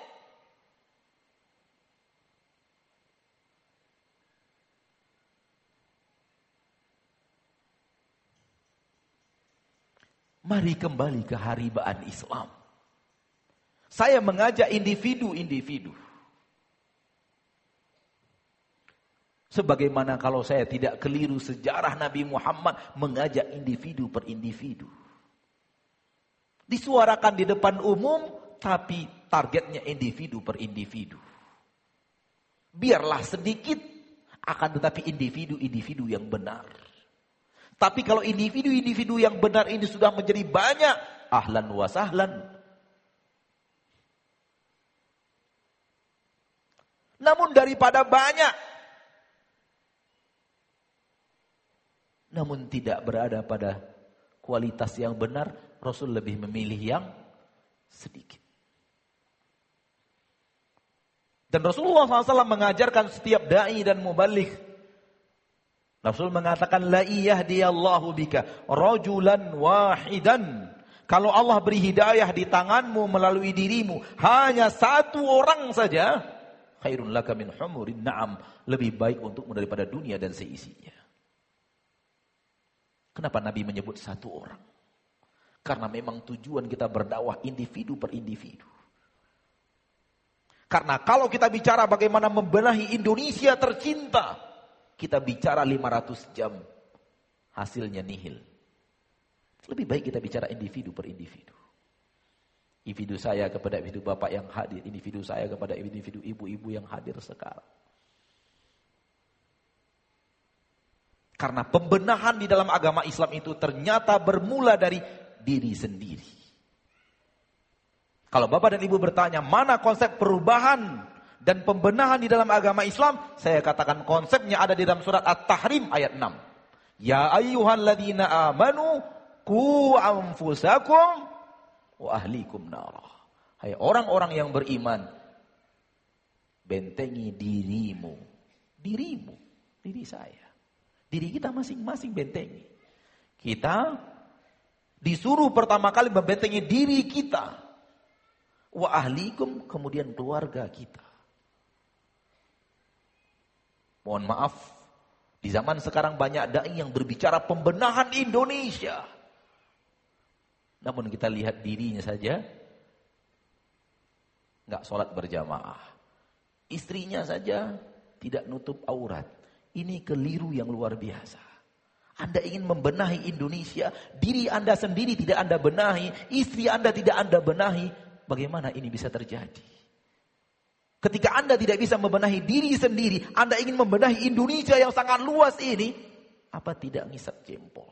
Mari kembali ke haribaan Islam. Saya mengajak individu-individu. Sebagaimana kalau saya tidak keliru sejarah Nabi Muhammad mengajak individu per individu. Disuarakan di depan umum, tapi targetnya individu per individu. Biarlah sedikit, akan tetapi individu-individu yang benar. Tapi kalau individu-individu yang benar ini sudah menjadi banyak, ahlan wa sahlan. Namun daripada banyak, namun tidak berada pada kualitas yang benar, Rasul lebih memilih yang sedikit. Dan Rasulullah SAW mengajarkan setiap da'i dan mubaligh. Rasul mengatakan, la yahdiyallahu bika rajulan wahidan. Kalau Allah beri hidayah di tanganmu melalui dirimu, hanya satu orang saja, khairun laka min humurin na'am, lebih baik untukmu daripada dunia dan seisinya. Kenapa Nabi menyebut satu orang? Karena memang tujuan kita berdakwah individu per individu. Karena kalau kita bicara bagaimana membenahi Indonesia tercinta, kita bicara 500 jam, hasilnya nihil. Lebih baik kita bicara individu per individu. Individu saya kepada individu bapak yang hadir, individu saya kepada individu ibu-ibu yang hadir sekarang. Karena pembenahan di dalam agama Islam itu ternyata bermula dari diri sendiri. Kalau bapak dan ibu bertanya, mana konsep perubahan dan pembenahan di dalam agama Islam? Saya katakan konsepnya ada di dalam surat At-Tahrim ayat 6. Ya ayyuhalladzina amanu qu anfusakum wa ahlikum narah. Hai orang-orang yang beriman, bentengi dirimu. Dirimu, diri saya. Diri kita masing-masing bentengi. Kita disuruh pertama kali membentengi diri kita. Wa ahlikum, kemudian keluarga kita. Mohon maaf, di zaman sekarang banyak dai yang berbicara pembenahan Indonesia. Namun kita lihat dirinya saja, nggak sholat berjamaah. Istrinya saja tidak nutup aurat. Ini keliru yang luar biasa. Anda ingin membenahi Indonesia, diri Anda sendiri tidak Anda benahi, istri Anda tidak Anda benahi, bagaimana ini bisa terjadi? Ketika Anda tidak bisa membenahi diri sendiri, Anda ingin membenahi Indonesia yang sangat luas ini, apa tidak ngisap jempol?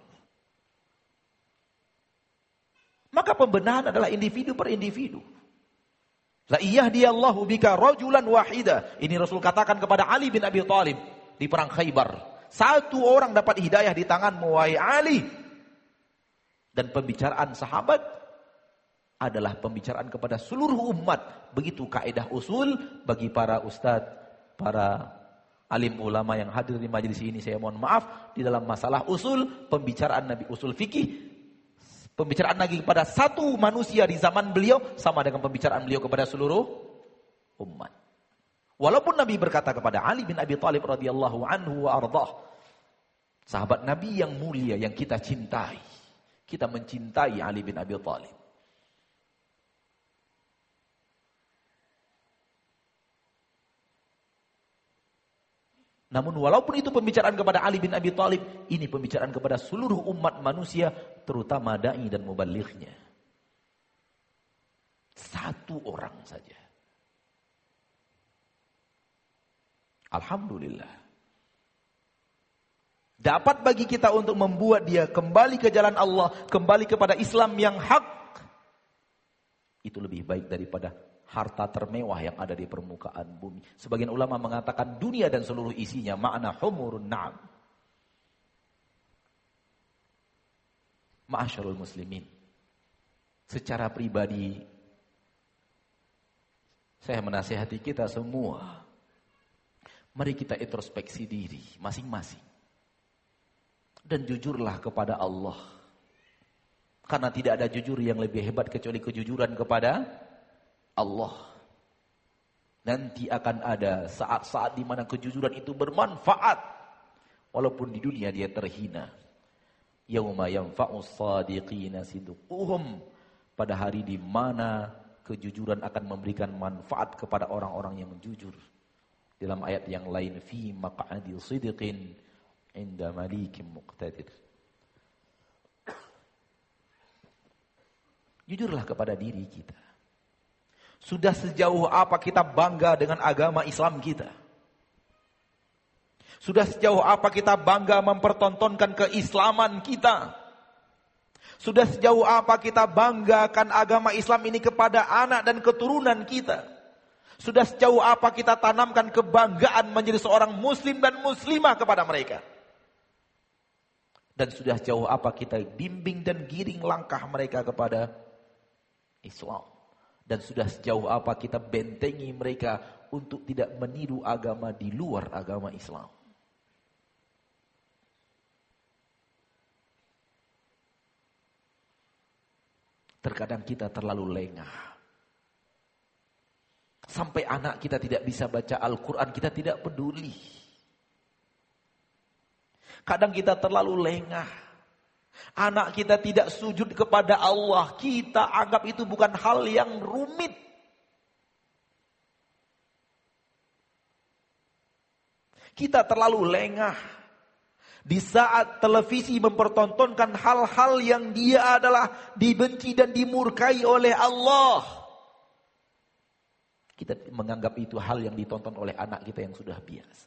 Maka pembenahan adalah individu per individu. La yahdiyallahu bika rajulan wahida. Ini Rasul katakan kepada Ali bin Abi Thalib di perang Khaybar. Satu orang dapat hidayah di tanganmu wahai Ali. Dan pembicaraan sahabat adalah pembicaraan kepada seluruh umat. Begitu kaidah usul bagi para ustadz, para alim ulama yang hadir di majelis ini. Saya mohon maaf, di dalam masalah usul, pembicaraan Nabi usul fikih, pembicaraan lagi kepada satu manusia di zaman beliau sama dengan pembicaraan beliau kepada seluruh umat. Walaupun Nabi berkata kepada Ali bin Abi Thalib radhiyallahu anhu wa ardhah, sahabat Nabi yang mulia yang kita cintai, kita mencintai Ali bin Abi Thalib. Namun walaupun itu pembicaraan kepada Ali bin Abi Thalib, ini pembicaraan kepada seluruh umat manusia, terutama da'i dan mubalighnya. Satu orang saja. Alhamdulillah. Dapat bagi kita untuk membuat dia kembali ke jalan Allah, kembali kepada Islam yang hak. Itu lebih baik daripada harta termewah yang ada di permukaan bumi. Sebagian ulama mengatakan dunia dan seluruh isinya makna humurun na'am. Ma'asyarul muslimin. Secara pribadi saya menasihati kita semua, mari kita introspeksi diri masing-masing. Dan jujurlah kepada Allah. Karena tidak ada jujur yang lebih hebat kecuali kejujuran kepada Allah. Nanti akan ada saat-saat di mana kejujuran itu bermanfaat. Walaupun di dunia dia terhina. Yauma yanfa'us shadiqina sidquhum. Pada hari di mana kejujuran akan memberikan manfaat kepada orang-orang yang jujur. Dalam ayat yang lain, fi maq'adi sidqin inda malikim muqtadir. Jujurlah kepada diri kita. Sudah sejauh apa kita bangga dengan agama Islam kita? Sudah sejauh apa kita bangga mempertontonkan keislaman kita? Sudah sejauh apa kita banggakan agama Islam ini kepada anak dan keturunan kita? Sudah sejauh apa kita tanamkan kebanggaan menjadi seorang muslim dan muslimah kepada mereka? Dan sudah sejauh apa kita bimbing dan giring langkah mereka kepada Islam? Dan sudah sejauh apa kita bentengi mereka untuk tidak meniru agama di luar agama Islam? Terkadang kita terlalu lengah. Sampai anak kita tidak bisa baca Al-Quran, kita tidak peduli. Kadang kita terlalu lengah. Anak kita tidak sujud kepada Allah, kita anggap itu bukan hal yang rumit. Kita terlalu lengah. Di saat televisi mempertontonkan hal-hal yang dia adalah dibenci dan dimurkai oleh Allah, kita menganggap itu hal yang ditonton oleh anak kita yang sudah biasa.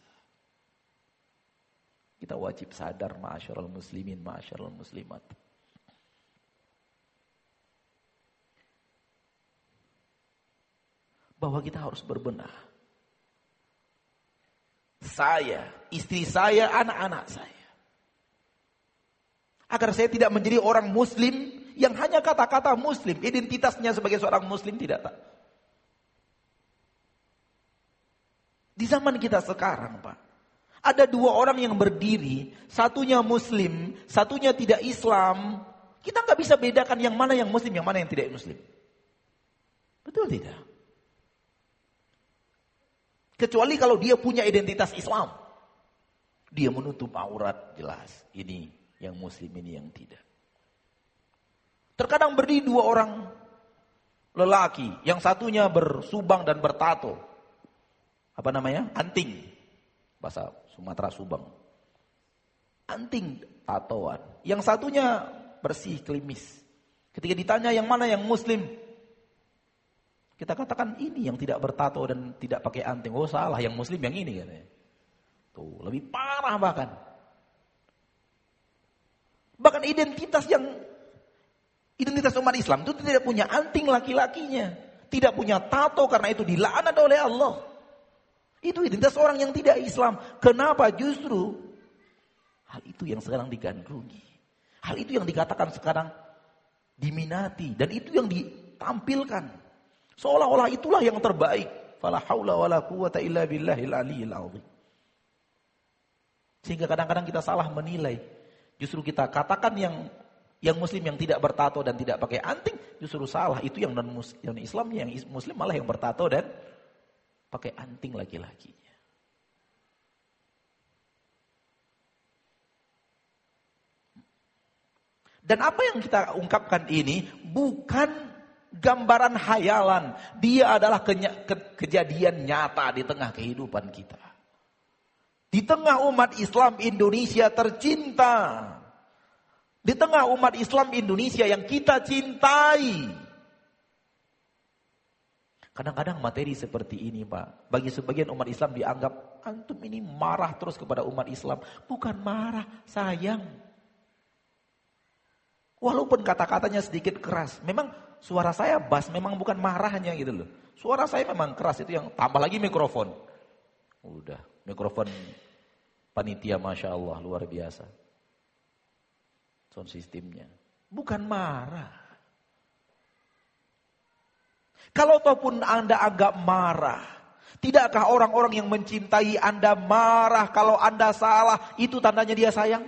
Kita wajib sadar, ma'asyiral muslimin, ma'asyiral muslimat. Bahwa kita harus berbenah. Saya, istri saya, anak-anak saya. Agar saya tidak menjadi orang muslim yang hanya kata-kata muslim. Identitasnya sebagai seorang muslim tidak tak. Di zaman kita sekarang, Pak. Ada dua orang yang berdiri. Satunya muslim, satunya tidak Islam. Kita nggak bisa bedakan yang mana yang muslim, yang mana yang tidak muslim. Betul tidak? Kecuali kalau dia punya identitas Islam. Dia menutup aurat, jelas. Ini yang muslim, ini yang tidak. Terkadang berdiri dua orang lelaki. Yang satunya bersubang dan bertato. Apa namanya? Anting. Bahasa Sumatera, Subang. Anting, tatoan. Yang satunya bersih, klimis. Ketika ditanya yang mana yang muslim, kita katakan ini yang tidak bertato dan tidak pakai anting. Oh salah, yang muslim yang ini katanya. Tuh, lebih parah bahkan. Bahkan identitas umat Islam itu tidak punya anting laki-lakinya. Tidak punya tato karena itu dilaknat oleh Allah. Itu identitas orang yang tidak Islam. Kenapa? Justru hal itu yang sekarang digandrungi. Hal itu yang dikatakan sekarang diminati. Dan itu yang ditampilkan. Seolah-olah itulah yang terbaik. Fala haula wala quwata illa billahil aliyyil azim. Sehingga kadang-kadang kita salah menilai. Justru kita katakan yang muslim yang tidak bertato dan tidak pakai anting justru salah. Itu yang non-muslim, yang Islamnya, yang muslim malah yang bertato dan pakai anting laki-lakinya. Dan apa yang kita ungkapkan ini bukan gambaran hayalan. Dia adalah kejadian nyata di tengah kehidupan kita. Di tengah umat Islam Indonesia tercinta, di tengah umat Islam Indonesia yang kita cintai, kadang-kadang materi seperti ini, Pak, bagi sebagian umat Islam dianggap antum ini marah terus kepada umat Islam. Bukan marah, sayang. Walaupun kata-katanya sedikit keras, memang suara saya bass, memang bukan marahnya gitu loh. Suara saya memang keras, itu yang tambah lagi mikrofon. Udah, mikrofon panitia Masya Allah, luar biasa. Sound sistemnya. Bukan marah. Kalau ataupun Anda agak marah, tidakkah orang-orang yang mencintai Anda marah kalau Anda salah, itu tandanya dia sayang?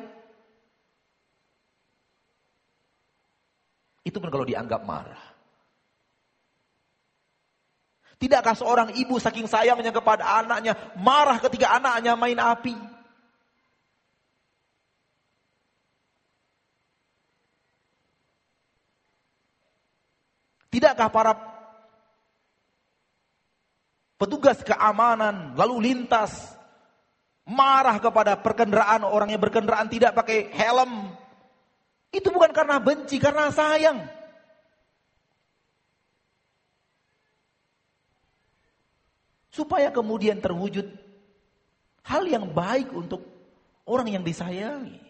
Itu pun kalau dianggap marah. Tidakkah seorang ibu saking sayangnya kepada anaknya, marah ketika anaknya main api? Tidakkah para petugas keamanan lalu lintas marah kepada perkendaraan orang yang berkendaraan tidak pakai helm? Itu bukan karena benci, karena sayang. Supaya kemudian terwujud hal yang baik untuk orang yang disayangi.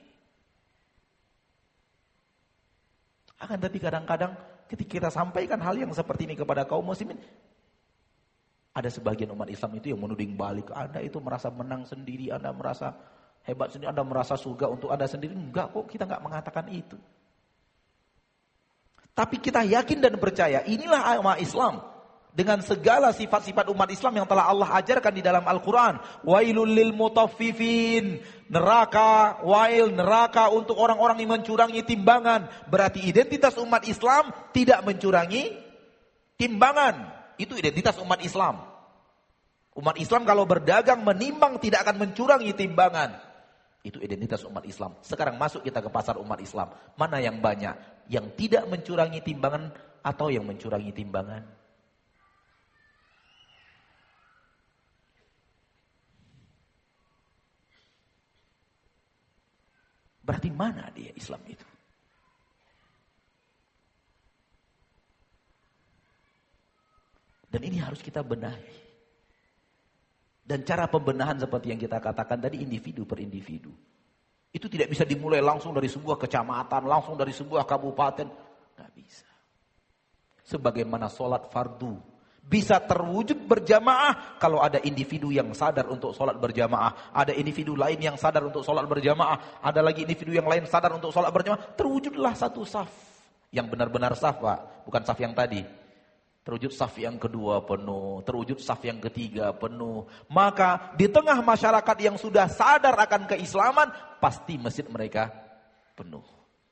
Akan tapi kadang-kadang ketika kita sampaikan hal yang seperti ini kepada kaum muslimin, ada sebagian umat Islam itu yang menuding balik, Anda itu merasa menang sendiri, Anda merasa hebat sendiri, Anda merasa surga untuk Anda sendiri. Enggak kok, kita enggak mengatakan itu. Tapi kita yakin dan percaya inilah umat Islam dengan segala sifat-sifat umat Islam yang telah Allah ajarkan di dalam Al-Quran. Wailul lil mutaffifin, neraka, wail, neraka untuk orang-orang yang mencurangi timbangan. Berarti identitas umat Islam tidak mencurangi timbangan. Itu identitas umat Islam. Umat Islam kalau berdagang menimbang tidak akan mencurangi timbangan. Itu identitas umat Islam. Sekarang masuk kita ke pasar umat Islam. Mana yang banyak? Yang tidak mencurangi timbangan atau yang mencurangi timbangan? Berarti mana dia Islam itu? Dan ini harus kita benahi. Dan cara pembenahan seperti yang kita katakan tadi, individu per individu. Itu tidak bisa dimulai langsung dari sebuah kecamatan, langsung dari sebuah kabupaten. Nggak bisa. Sebagaimana sholat fardu bisa terwujud berjamaah kalau ada individu yang sadar untuk sholat berjamaah. Ada individu lain yang sadar untuk sholat berjamaah. Ada lagi individu yang lain sadar untuk sholat berjamaah. Terwujudlah satu saf. Yang benar-benar saf, Pak. Bukan saf yang tadi. Terwujud saf yang kedua penuh. Terwujud saf yang ketiga penuh. Maka di tengah masyarakat yang sudah sadar akan keislaman, pasti masjid mereka penuh.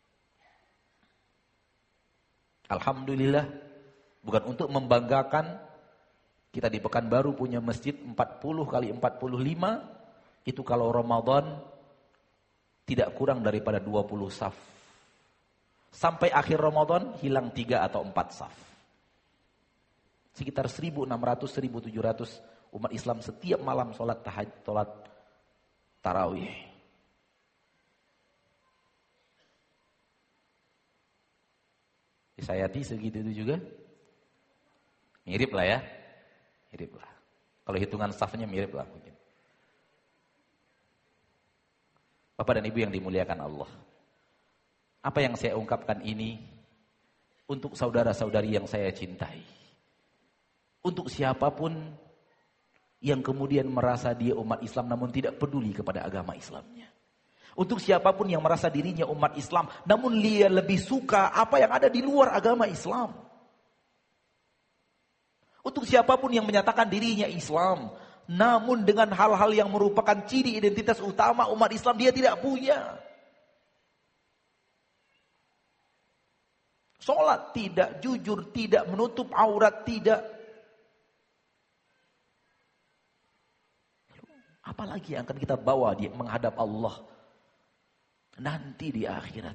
Alhamdulillah. Bukan untuk membanggakan, kita di Pekanbaru punya masjid 40 kali 45. Itu kalau Ramadan tidak kurang daripada 20 saf. Sampai akhir Ramadan hilang 3 atau 4 saf. Sekitar 1.600-1.700 umat Islam setiap malam sholat tarawih. Disayati segitu itu juga? Mirip lah ya. Mirip lah. Kalau hitungan safnya mirip lah mungkin. Bapak dan Ibu yang dimuliakan Allah. Apa yang saya ungkapkan ini untuk saudara-saudari yang saya cintai. Untuk siapapun yang kemudian merasa dia umat Islam namun tidak peduli kepada agama Islamnya. Untuk siapapun yang merasa dirinya umat Islam namun dia lebih suka apa yang ada di luar agama Islam. Untuk siapapun yang menyatakan dirinya Islam namun dengan hal-hal yang merupakan ciri identitas utama umat Islam dia tidak punya. Sholat tidak, jujur tidak, menutup aurat tidak. Apalagi yang akan kita bawa dia menghadap Allah nanti di akhirat.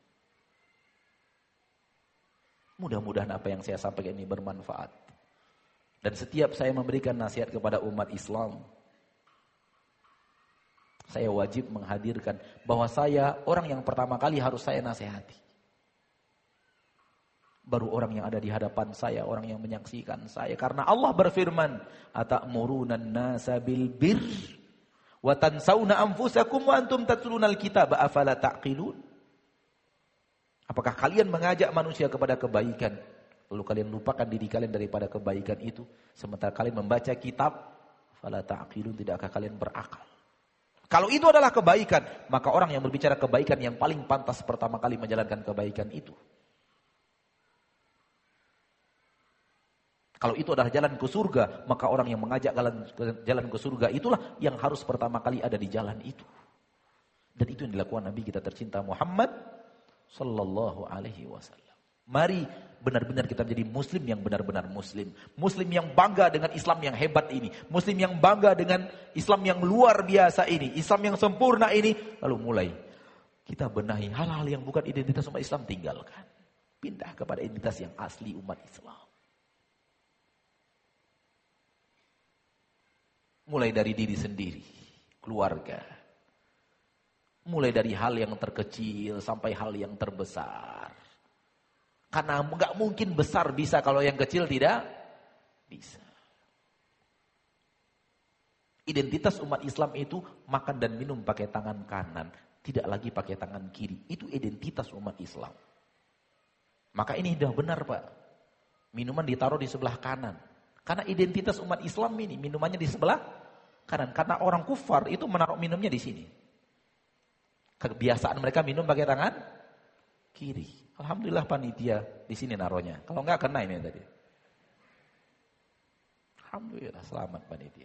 Mudah-mudahan apa yang saya sampaikan ini bermanfaat. Dan setiap saya memberikan nasihat kepada umat Islam, Saya wajib menghadirkan bahwa saya orang yang pertama kali harus saya nasihati. Baru orang yang ada di hadapan saya, orang yang menyaksikan saya. Karena Allah berfirman, "Atamuruna an-nasa bil birr wa tansawna anfusakum wa antum tatlunal kitaba afala taqilun?" Apakah kalian mengajak manusia kepada kebaikan, lalu kalian lupakan diri kalian daripada kebaikan itu, sementara kalian membaca kitab? Fala taqilun, tidakkah kalian berakal? Kalau itu adalah kebaikan, maka orang yang berbicara kebaikan yang paling pantas pertama kali menjalankan kebaikan itu. Kalau itu adalah jalan ke surga, maka orang yang mengajak jalan ke surga itulah yang harus pertama kali ada di jalan itu. Dan itu yang dilakukan Nabi kita tercinta Muhammad sallallahu alaihi wasallam. Mari benar-benar kita menjadi muslim yang benar-benar muslim. Muslim yang bangga dengan Islam yang hebat ini. Muslim yang bangga dengan Islam yang luar biasa ini. Islam yang sempurna ini. Lalu mulai kita benahi hal-hal yang bukan identitas umat Islam, tinggalkan. Pindah kepada identitas yang asli umat Islam. Mulai dari diri sendiri, keluarga. Mulai dari hal yang terkecil sampai hal yang terbesar. Karena nggak mungkin besar bisa kalau yang kecil tidak bisa. Identitas umat Islam itu makan dan minum pakai tangan kanan, tidak lagi pakai tangan kiri. Itu identitas umat Islam. Maka ini sudah benar, Pak. Minuman ditaruh di sebelah kanan. Karena identitas umat Islam ini minumannya di sebelah kanan. Karena orang kufar itu menaruh minumnya di sini. Kebiasaan mereka minum pakai tangan kiri. Alhamdulillah panitia di sini naruhnya. Kalau enggak kena ini tadi. Alhamdulillah, selamat panitia.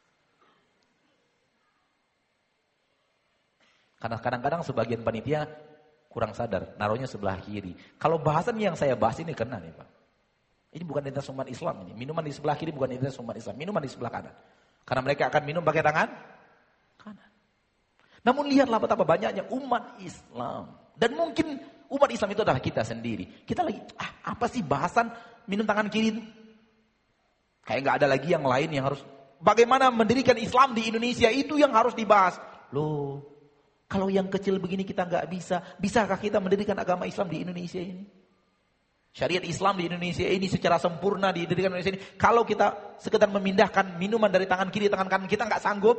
Karena kadang-kadang sebagian panitia kurang sadar, naruhnya sebelah kiri. Kalau bahasan yang saya bahas ini kena nih, Pak. Ini bukan identitas umat Islam ini. Minuman di sebelah kiri bukan identitas umat Islam. Minuman di sebelah kanan. Karena mereka akan minum pakai tangan kanan. Namun lihatlah betapa banyaknya umat Islam. Dan mungkin umat Islam itu adalah kita sendiri. Kita lagi, apa sih bahasan minum tangan kiri? Kayak nggak ada lagi yang lain yang harus. Bagaimana mendirikan Islam di Indonesia itu yang harus dibahas. Loh, kalau yang kecil begini kita nggak bisa. Bisakah kita mendirikan agama Islam di Indonesia ini? Syariat Islam di Indonesia ini secara sempurna didirikan di Indonesia ini. Kalau kita sekedar memindahkan minuman dari tangan kiri tangan kanan, kita nggak sanggup.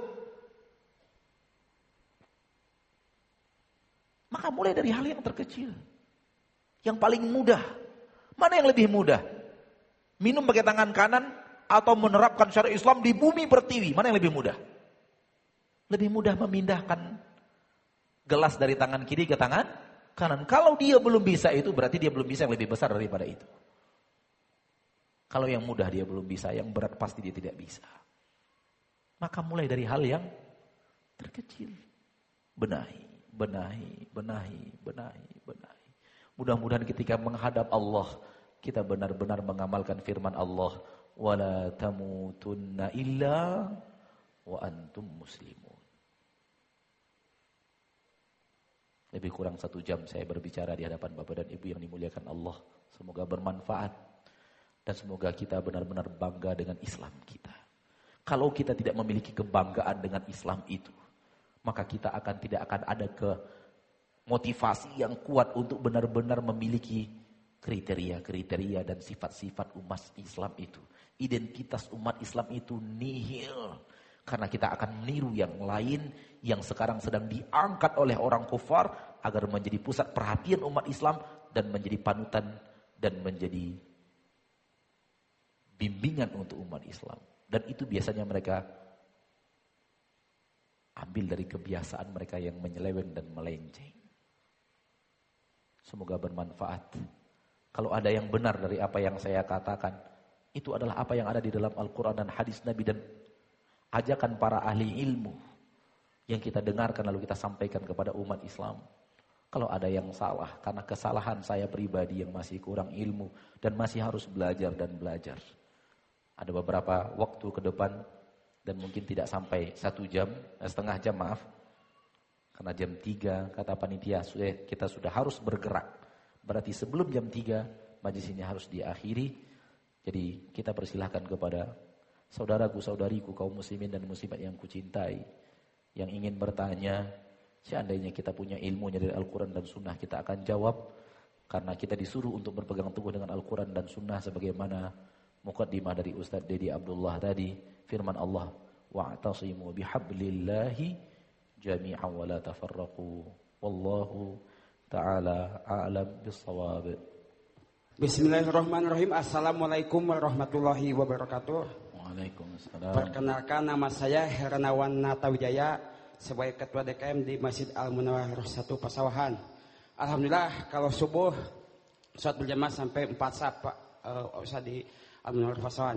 Maka mulai dari hal yang terkecil. Yang paling mudah. Mana yang lebih mudah? Minum pakai tangan kanan atau menerapkan syariat Islam di bumi pertiwi? Mana yang lebih mudah? Lebih mudah memindahkan gelas dari tangan kiri ke tangan kanan. Kalau dia belum bisa itu berarti dia belum bisa yang lebih besar daripada itu. Kalau yang mudah dia belum bisa, yang berat pasti dia tidak bisa. Maka mulai dari hal yang terkecil. Benahi. Mudah-mudahan ketika menghadap Allah, kita benar-benar mengamalkan firman Allah, wala tamutunna illa wa antum muslimun. Lebih kurang 1 jam saya berbicara di hadapan Bapak dan Ibu yang dimuliakan Allah. Semoga bermanfaat dan semoga kita benar-benar bangga dengan Islam kita. Kalau kita tidak memiliki kebanggaan dengan Islam itu, maka kita tidak akan ada motivasi yang kuat untuk benar-benar memiliki kriteria-kriteria dan sifat-sifat umat Islam itu. Identitas umat Islam itu nihil. Karena kita akan meniru yang lain yang sekarang sedang diangkat oleh orang kufar agar menjadi pusat perhatian umat Islam dan menjadi panutan dan menjadi bimbingan untuk umat Islam. Dan itu biasanya mereka ambil dari kebiasaan mereka yang menyeleweng dan melenceng. Semoga bermanfaat. Kalau ada yang benar dari apa yang saya katakan, itu adalah apa yang ada di dalam Al-Quran dan hadis Nabi dan ajakan para ahli ilmu yang kita dengarkan lalu kita sampaikan kepada umat Islam. Kalau ada yang salah, karena kesalahan saya pribadi yang masih kurang ilmu dan masih harus belajar dan belajar. Ada beberapa waktu ke depan dan mungkin tidak sampai 1 jam, setengah jam maaf. Karena jam 3 kata panitia kita sudah harus bergerak. Berarti sebelum jam 3 majelis ini harus diakhiri. Jadi kita persilahkan kepada saudaraku, saudariku, kaum muslimin dan muslimat yang kucintai. yang ingin bertanya, seandainya kita punya ilmunya dari Al-Quran dan Sunnah, kita akan jawab. Karena kita disuruh untuk berpegang teguh dengan Al-Quran dan Sunnah, sebagaimana muqaddimah dari Ustaz Dedi Abdullah tadi, firman Allah, wa'tasimu bihablillahi jami'an wa la tafarraqu, wallahu ta'ala a'lam bis-shawab. Bismillahirrahmanirrahim. Assalamualaikum warahmatullahi wabarakatuh. Waalaikumsalam. Perkenalkan, nama saya Hernawan Natawijaya sebagai Ketua DKM di Masjid Al-Munawwarah 1 Pasawahan. Alhamdulillah kalau subuh sholat berjamaah sampai 4 saf Pak Ustaz di Al-Munawwarah Pasawahan.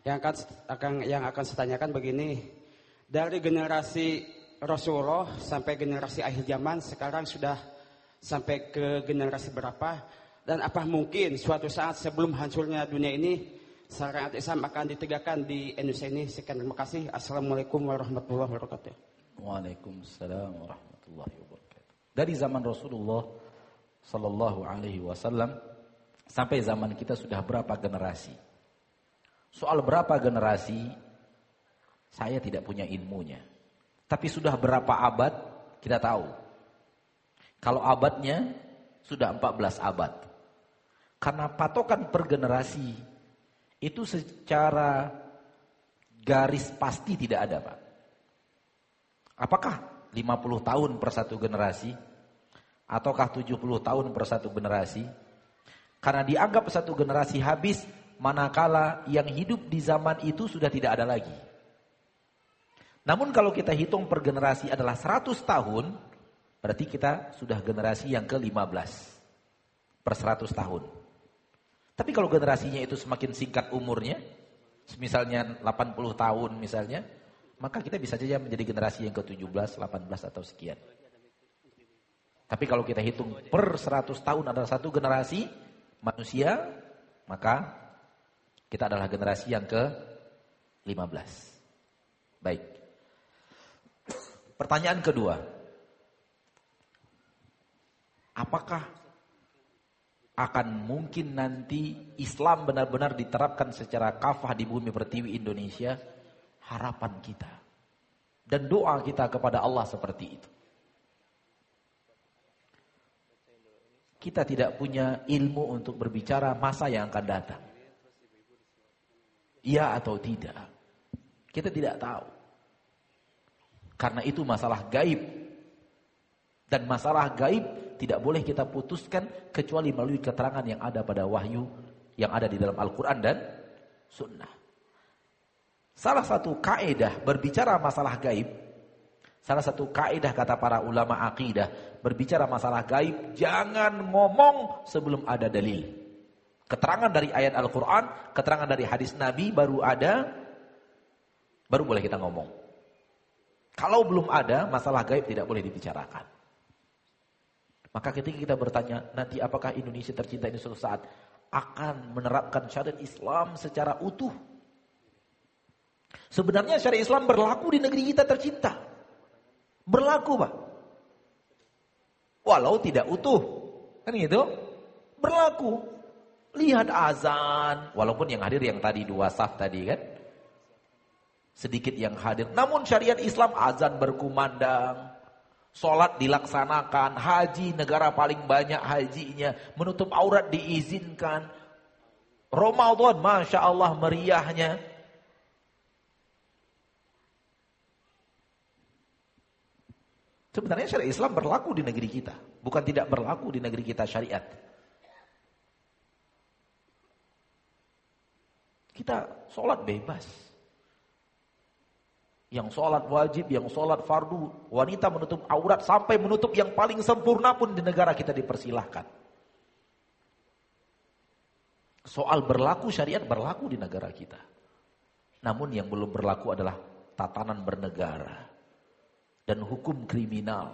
Yang akan saya tanyakan begini, dari generasi Rasulullah sampai generasi akhir zaman sekarang sudah sampai ke generasi berapa, dan apa mungkin suatu saat sebelum hancurnya dunia ini syariat Islam akan ditegakkan di Indonesia ini? Sekian, terima kasih. Assalamualaikum warahmatullahi wabarakatuh. Waalaikumsalam warahmatullahi wabarakatuh. Dari zaman Rasulullah sallallahu alaihi wasallam sampai zaman kita sudah berapa generasi? Soal berapa generasi saya tidak punya ilmunya. Tapi sudah berapa abad kita tahu. Kalau abadnya sudah 14 abad. Karena patokan per generasi itu secara garis pasti tidak ada, Pak. Apakah 50 tahun per satu generasi? Ataukah 70 tahun per satu generasi? Karena dianggap satu generasi habis, manakala yang hidup di zaman itu sudah tidak ada lagi. Namun kalau kita hitung per generasi adalah 100 tahun, berarti kita sudah generasi yang ke-15 per 100 tahun. Tapi kalau generasinya itu semakin singkat umurnya, misalnya 80 tahun misalnya, maka kita bisa saja menjadi generasi yang ke-17, 18 atau sekian. Tapi kalau kita hitung per 100 tahun adalah satu generasi manusia, maka kita adalah generasi yang ke-15. Baik. Pertanyaan kedua. Apakah akan mungkin nanti Islam benar-benar diterapkan secara kafah di bumi pertiwi Indonesia? Harapan kita dan doa kita kepada Allah seperti itu. Kita tidak punya ilmu untuk berbicara masa yang akan datang. Iya atau tidak? Kita tidak tahu. Karena itu masalah gaib. Dan masalah gaib tidak boleh kita putuskan kecuali melalui keterangan yang ada pada wahyu yang ada di dalam Al-Quran dan Sunnah. Salah satu kaidah berbicara masalah gaib, salah satu kaidah kata para ulama akidah, berbicara masalah gaib jangan ngomong sebelum ada dalil. Keterangan dari ayat Al-Quran, keterangan dari hadis Nabi baru boleh kita ngomong. Kalau belum ada, masalah gaib tidak boleh dibicarakan. Maka ketika kita bertanya, nanti apakah Indonesia tercinta ini suatu saat akan menerapkan syariat Islam secara utuh? Sebenarnya syariat Islam berlaku di negeri kita tercinta. Berlaku, Pak. Walau tidak utuh. Kan gitu? Berlaku. Lihat azan. Walaupun yang hadir yang tadi 2 saf tadi kan. Sedikit yang hadir. Namun syariat Islam azan berkumandang. Sholat dilaksanakan, haji negara paling banyak hajinya, menutup aurat diizinkan. Ramadan, Masya Allah meriahnya. Sebenarnya syariat Islam berlaku di negeri kita, bukan tidak berlaku di negeri kita syariat. Kita sholat bebas. Yang sholat wajib, yang sholat fardu, wanita menutup aurat sampai menutup yang paling sempurna pun di negara kita dipersilahkan. Soal berlaku syariat berlaku di negara kita. Namun yang belum berlaku adalah tatanan bernegara dan hukum kriminal.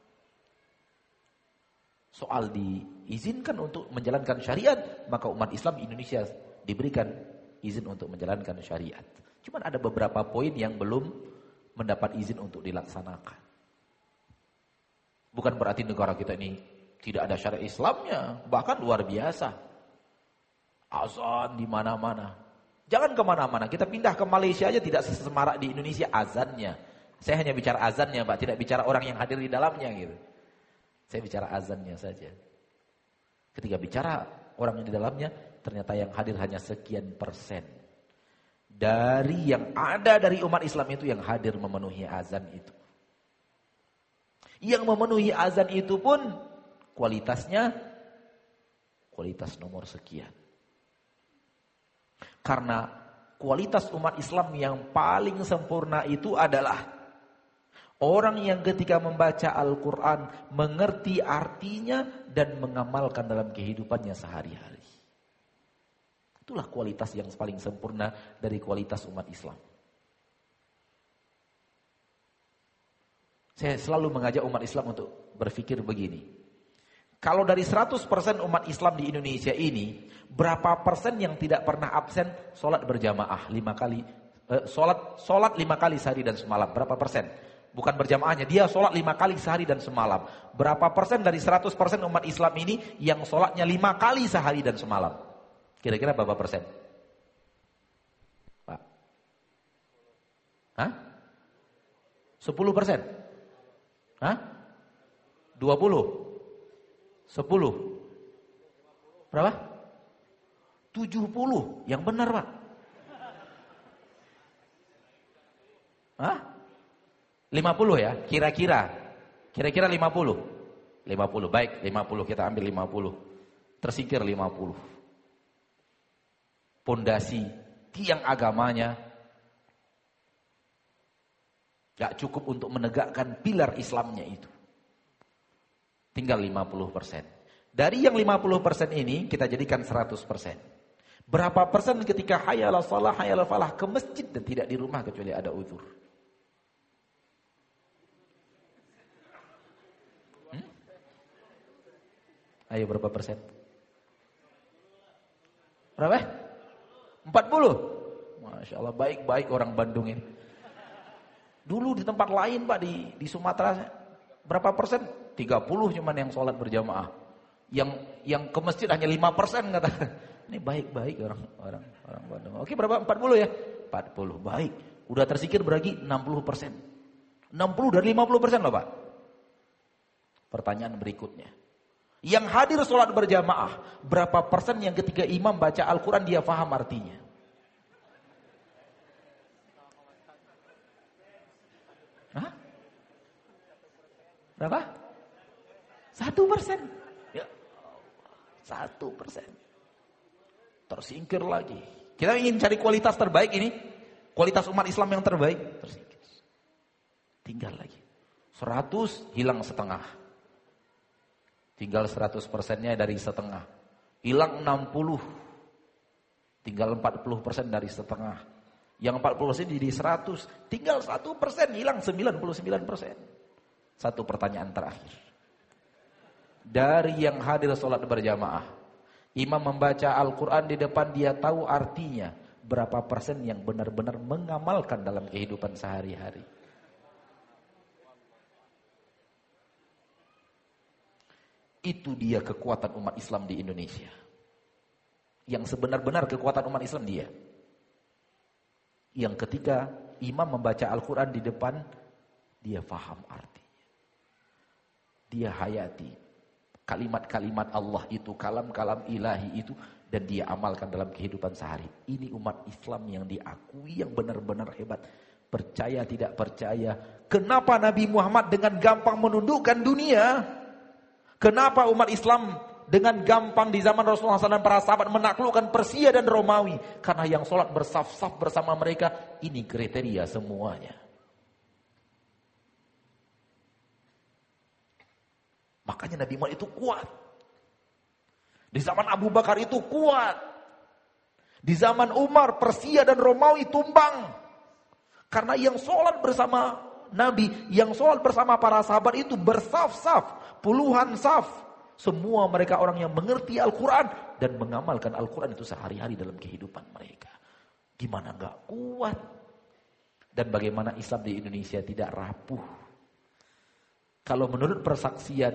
Soal diizinkan untuk menjalankan syariat, maka umat Islam Indonesia diberikan izin untuk menjalankan syariat. Cuman ada beberapa poin yang belum mendapat izin untuk dilaksanakan. Bukan berarti negara kita ini tidak ada syariat Islamnya, bahkan luar biasa. Azan di mana-mana. Jangan kemana-mana, kita pindah ke Malaysia aja tidak sesemarak di Indonesia azannya. Saya hanya bicara azannya Pak, tidak bicara orang yang hadir di dalamnya gitu. Saya bicara azannya saja. Ketika bicara orang yang di dalamnya, ternyata yang hadir hanya sekian persen. Dari yang ada dari umat Islam itu yang hadir memenuhi azan itu. Yang memenuhi azan itu pun kualitasnya kualitas nomor sekian. Karena kualitas umat Islam yang paling sempurna itu adalah orang yang ketika membaca Al-Quran mengerti artinya dan mengamalkan dalam kehidupannya sehari-hari. Itulah kualitas yang paling sempurna dari kualitas umat Islam. Saya selalu mengajak umat Islam untuk berpikir begini. Kalau dari 100% umat Islam di Indonesia ini, berapa persen yang tidak pernah absen sholat berjamaah 5 kali, sholat 5 kali sehari dan semalam? Berapa persen? Bukan berjamaahnya, dia sholat 5 kali sehari dan semalam. Berapa persen dari 100% umat Islam ini yang sholatnya 5 kali sehari dan semalam? Kira-kira berapa persen? Pak? Hah? 10%? Hah? 20? 10? Berapa? 70. Yang benar Pak. Hah? 50 ya? Kira-kira 50. 50, baik 50 kita ambil 50. Tersingkir 50. Pondasi tiang agamanya gak cukup untuk menegakkan pilar Islamnya itu. Tinggal 50%. Dari yang 50% ini kita jadikan 100%. Berapa persen ketika hayal salah, hayal falah ke masjid dan tidak di rumah kecuali ada uzur? Ayo berapa persen? Berapa? 40. Masya Allah, baik-baik orang Bandung ini. Dulu di tempat lain Pak, di Sumatera, berapa persen? 30 cuman yang sholat berjamaah. Yang ke masjid hanya 5% kata. Ini baik-baik orang Bandung. Oke, berapa? 40 ya? 40, baik. Udah tersingkir berarti 60%. 60 dari 50% loh Pak. Pertanyaan berikutnya. Yang hadir sholat berjamaah, berapa persen yang ketika imam baca Al-Quran dia faham artinya? Hah? Berapa? 1%. Ya, 1%. Tersingkir lagi. Kita ingin cari kualitas terbaik ini. Kualitas umat Islam yang terbaik. Tersingkir. Tinggal lagi. 100 hilang setengah. Tinggal 100%-nya dari setengah. Hilang 60. Tinggal 40% dari setengah. Yang 40% jadi 100. Tinggal 1%, hilang 99%. Satu pertanyaan terakhir. Dari yang hadir sholat berjamaah, imam membaca Al-Quran di depan, dia tahu artinya. Berapa persen yang benar-benar mengamalkan dalam kehidupan sehari-hari? Itu dia kekuatan umat Islam di Indonesia. Yang sebenar-benar kekuatan umat Islam dia. Yang ketika imam membaca Al-Quran di depan, dia faham artinya. Dia hayati kalimat-kalimat Allah itu, kalam-kalam ilahi itu, dan dia amalkan dalam kehidupan sehari. Ini umat Islam yang diakui, yang benar-benar hebat. Percaya tidak percaya. Kenapa Nabi Muhammad dengan gampang menundukkan dunia? Kenapa umat Islam dengan gampang di zaman Rasulullah SAW dan para sahabat menaklukkan Persia dan Romawi? Karena yang sholat bersaf-saf bersama mereka, ini kriteria semuanya. Makanya Nabi Muhammad itu kuat. Di zaman Abu Bakar itu kuat. Di zaman Umar, Persia dan Romawi tumbang. Karena yang sholat bersama Nabi, yang sholat bersama para sahabat itu bersaf-saf. Puluhan saf. Semua mereka orang yang mengerti Al-Quran dan mengamalkan Al-Quran itu sehari-hari dalam kehidupan mereka. Gimana gak kuat? Dan bagaimana Islam di Indonesia tidak rapuh? Kalau menurut persaksian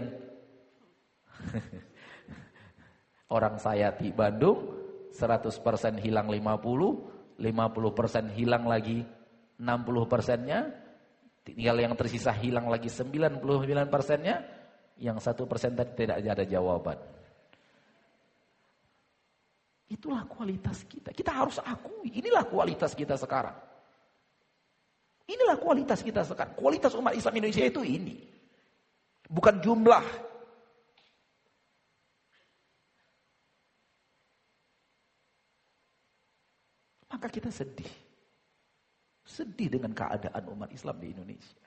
orang saya di Bandung, 100% hilang 50%, 50% hilang lagi 60%-nya, Tinggal yang tersisa hilang lagi 99%-nya, yang 1% tadi tidak ada jawaban. Itulah kualitas kita. Kita harus akui, inilah kualitas kita sekarang. Inilah kualitas kita sekarang. Kualitas umat Islam Indonesia itu ini. Bukan jumlah. Maka kita sedih. Sedih dengan keadaan umat Islam di Indonesia.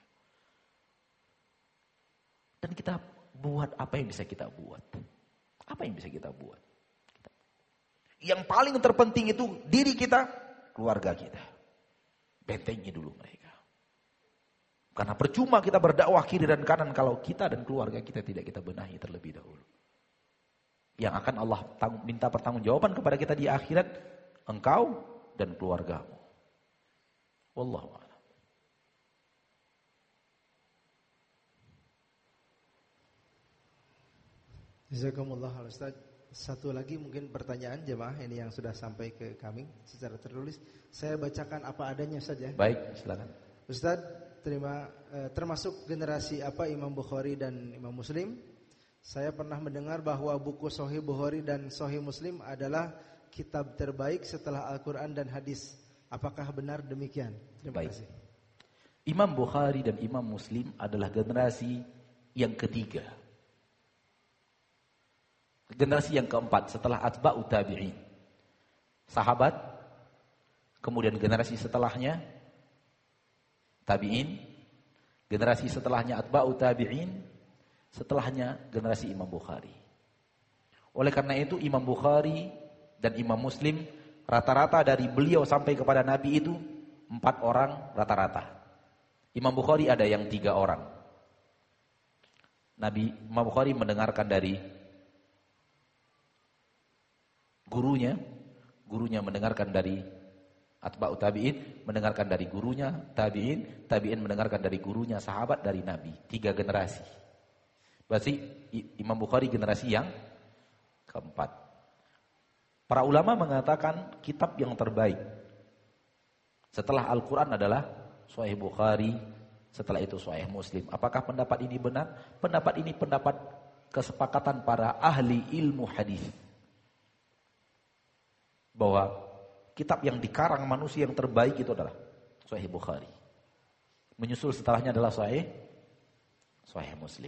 Dan kita buat apa yang bisa kita buat. Apa yang bisa kita buat. Yang paling terpenting itu diri kita, keluarga kita. Bentengi dulu mereka. Karena percuma kita berdakwah kiri dan kanan kalau kita dan keluarga kita tidak kita benahi terlebih dahulu. Yang akan Allah minta pertanggungjawaban kepada kita di akhirat, engkau dan keluargamu. Wallahu a'lam. Jazakumullah Ustaz. Satu lagi mungkin pertanyaan jemaah ini yang sudah sampai ke kami secara tertulis. Saya bacakan apa adanya saja. Baik, silakan. Ustaz, termasuk generasi apa Imam Bukhari dan Imam Muslim? Saya pernah mendengar bahwa buku Sahih Bukhari dan Sahih Muslim adalah kitab terbaik setelah Al-Quran dan hadis. Apakah benar demikian? Terima kasih. Imam Bukhari dan Imam Muslim adalah generasi yang ketiga. Generasi yang keempat setelah atba'ut tabi'in. Sahabat, kemudian generasi setelahnya tabi'in, generasi setelahnya atba'ut tabi'in, setelahnya generasi Imam Bukhari. Oleh karena itu Imam Bukhari dan Imam Muslim rata-rata dari beliau sampai kepada Nabi itu 4 orang rata-rata. Imam Bukhari ada yang 3 orang. Imam Bukhari mendengarkan dari gurunya mendengarkan dari atba'ut tabi'in, mendengarkan dari gurunya tabi'in mendengarkan dari gurunya sahabat dari Nabi. 3 generasi. Berarti Imam Bukhari generasi yang keempat. Para ulama mengatakan kitab yang terbaik setelah Al-Quran adalah Sahih Bukhari, setelah itu Sahih Muslim. Apakah pendapat ini benar? Pendapat ini pendapat kesepakatan para ahli ilmu hadis. Bahwa kitab yang dikarang manusia yang terbaik itu adalah Sahih Bukhari. Menyusul setelahnya adalah Sahih Muslim.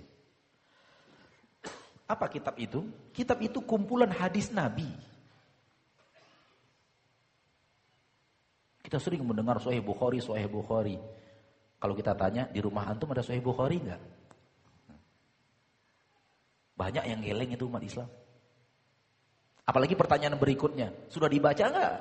Apa kitab itu? Kitab itu kumpulan hadis Nabi. Kita sering mendengar Sahih Bukhari. Kalau kita tanya, di rumah antum ada Sahih Bukhari enggak? Banyak yang geleng itu umat Islam. Apalagi pertanyaan berikutnya, sudah dibaca enggak?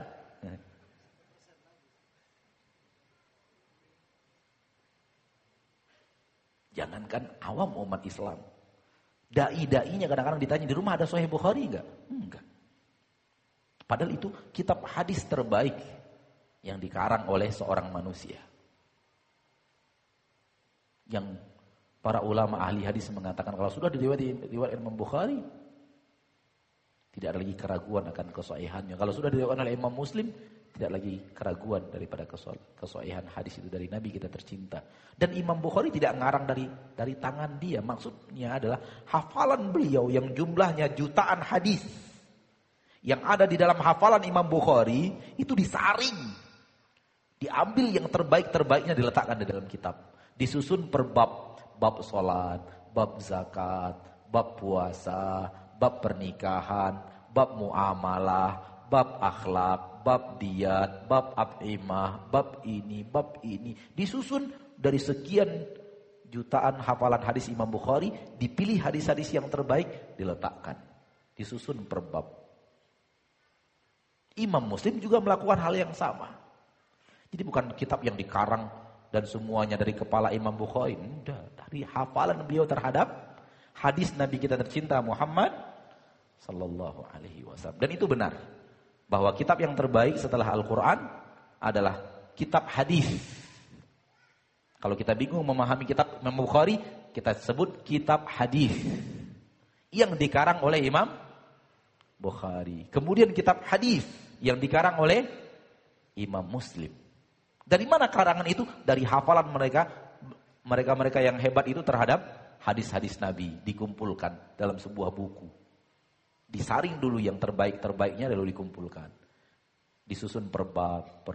Jangankan awam umat Islam. Dai-dainya kadang-kadang ditanya, di rumah ada Sahih Bukhari enggak? Enggak. Padahal itu kitab hadis terbaik yang dikarang oleh seorang manusia. Yang para ulama ahli hadis mengatakan kalau sudah diriwayatkan Imam Bukhari, tidak ada lagi keraguan akan kesahihannya. Kalau sudah diriwayatkan oleh Imam Muslim, tidak lagi keraguan daripada kesahihan hadis itu dari Nabi kita tercinta. Dan Imam Bukhari tidak ngarang dari tangan dia. Maksudnya adalah hafalan beliau yang jumlahnya jutaan hadis yang ada di dalam hafalan Imam Bukhari itu disaring, diambil yang terbaik-terbaiknya diletakkan di dalam kitab. Disusun per bab salat, bab zakat, bab puasa, bab pernikahan, bab muamalah, bab akhlak, bab diat, bab at'imah, bab ini. Disusun dari sekian jutaan hafalan hadis Imam Bukhari, dipilih hadis-hadis yang terbaik, diletakkan. Disusun per bab. Imam Muslim juga melakukan hal yang sama. Jadi bukan kitab yang dikarang dan semuanya dari kepala Imam Bukhari. Udah, dari hafalan beliau terhadap hadis Nabi kita tercinta Muhammad sallallahu alaihi wasallam. Dan itu benar bahwa kitab yang terbaik setelah Al-Qur'an adalah kitab hadis. Kalau kita bingung memahami kitab Imam Bukhari, kita sebut kitab hadis yang dikarang oleh Imam Bukhari. Kemudian kitab hadis yang dikarang oleh Imam Muslim. Dari mana karangan itu? Dari hafalan mereka mereka-mereka yang hebat itu terhadap hadis-hadis Nabi dikumpulkan dalam sebuah buku. Disaring dulu yang terbaik-terbaiknya lalu dikumpulkan. Disusun per bab.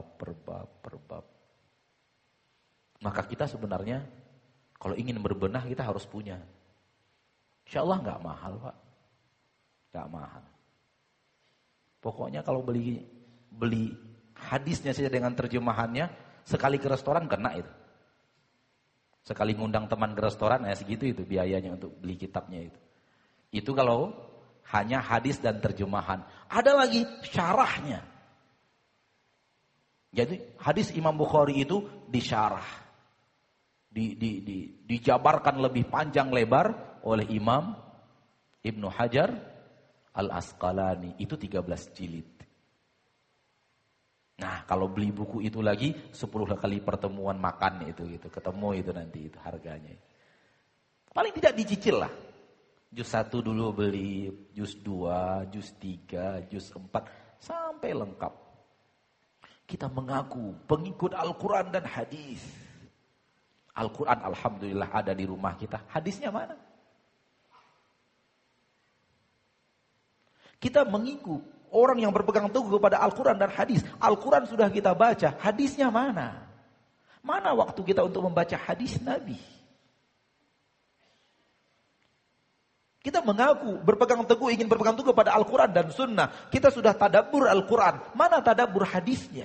Maka kita sebenarnya kalau ingin berbenah kita harus punya. Insya Allah nggak mahal, Pak. Nggak mahal. Pokoknya kalau beli hadisnya saja dengan terjemahannya, sekali ke restoran kena itu. Sekali ngundang teman ke restoran, segitu itu biayanya untuk beli kitabnya itu. Itu kalau hanya hadis dan terjemahan. Ada lagi syarahnya. Jadi hadis Imam Bukhari itu disyarah. Dijabarkan lebih panjang lebar oleh Imam Ibnu Hajar Al-Asqalani. Itu 13 jilid. Nah, kalau beli buku itu lagi 10 kali pertemuan makan itu gitu, ketemu itu nanti itu harganya. Paling tidak dicicil lah. Juz 1 dulu beli, juz 2, juz 3, juz 4 sampai lengkap. Kita mengaku pengikut Al-Qur'an dan hadis. Al-Qur'an alhamdulillah ada di rumah kita. Hadisnya mana? Kita mengikut orang yang berpegang teguh kepada Al-Quran dan hadis. Al-Quran sudah kita baca, hadisnya mana? Mana waktu kita untuk membaca hadis Nabi? Kita mengaku berpegang teguh, ingin berpegang teguh kepada Al-Quran dan Sunnah. Kita sudah tadabbur Al-Quran. Mana tadabbur hadisnya?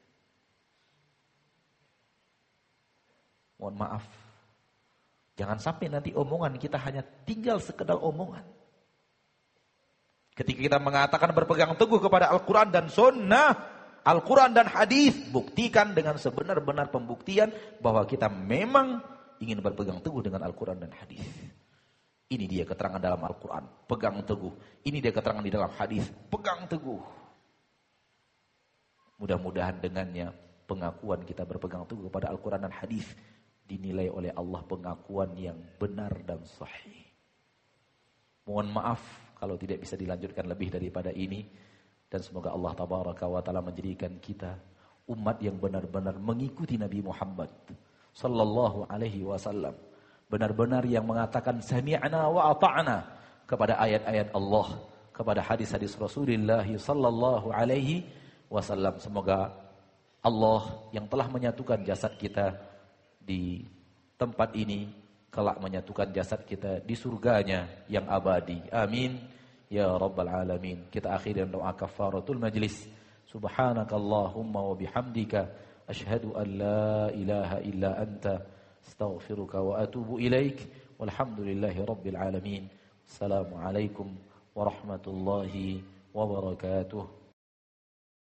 Mohon maaf. Jangan sampai nanti omongan kita hanya tinggal sekedar omongan. Ketika kita mengatakan berpegang teguh kepada Al-Quran dan Sunnah, Al-Quran dan hadis, buktikan dengan sebenar-benar pembuktian bahwa kita memang ingin berpegang teguh dengan Al-Quran dan hadis. Ini dia keterangan dalam Al-Quran, pegang teguh. Ini dia keterangan di dalam hadis, pegang teguh. Mudah-mudahan dengannya pengakuan kita berpegang teguh kepada Al-Quran dan hadis dinilai oleh Allah pengakuan yang benar dan sahih. Mohon maaf kalau tidak bisa dilanjutkan lebih daripada ini. Dan semoga Allah tabaraka wa ta'ala menjadikan kita umat yang benar-benar mengikuti Nabi Muhammad sallallahu alaihi wasallam. Benar-benar yang mengatakan sami'na wa ata'na kepada ayat-ayat Allah, kepada hadis-hadis Rasulullah sallallahu alaihi wasallam. Semoga Allah yang telah menyatukan jasad kita di tempat ini kelak menyatukan jasad kita di surganya yang abadi. Amin ya rabbal alamin. Kita akhiri dengan doa kafaratul majlis. Subhanakallahumma wa bihamdika asyhadu an la ilaha illa anta astaghfiruka wa atubu ilaik. Walhamdulillahi rabbil alamin. Assalamualaikum warahmatullahi wabarakatuh.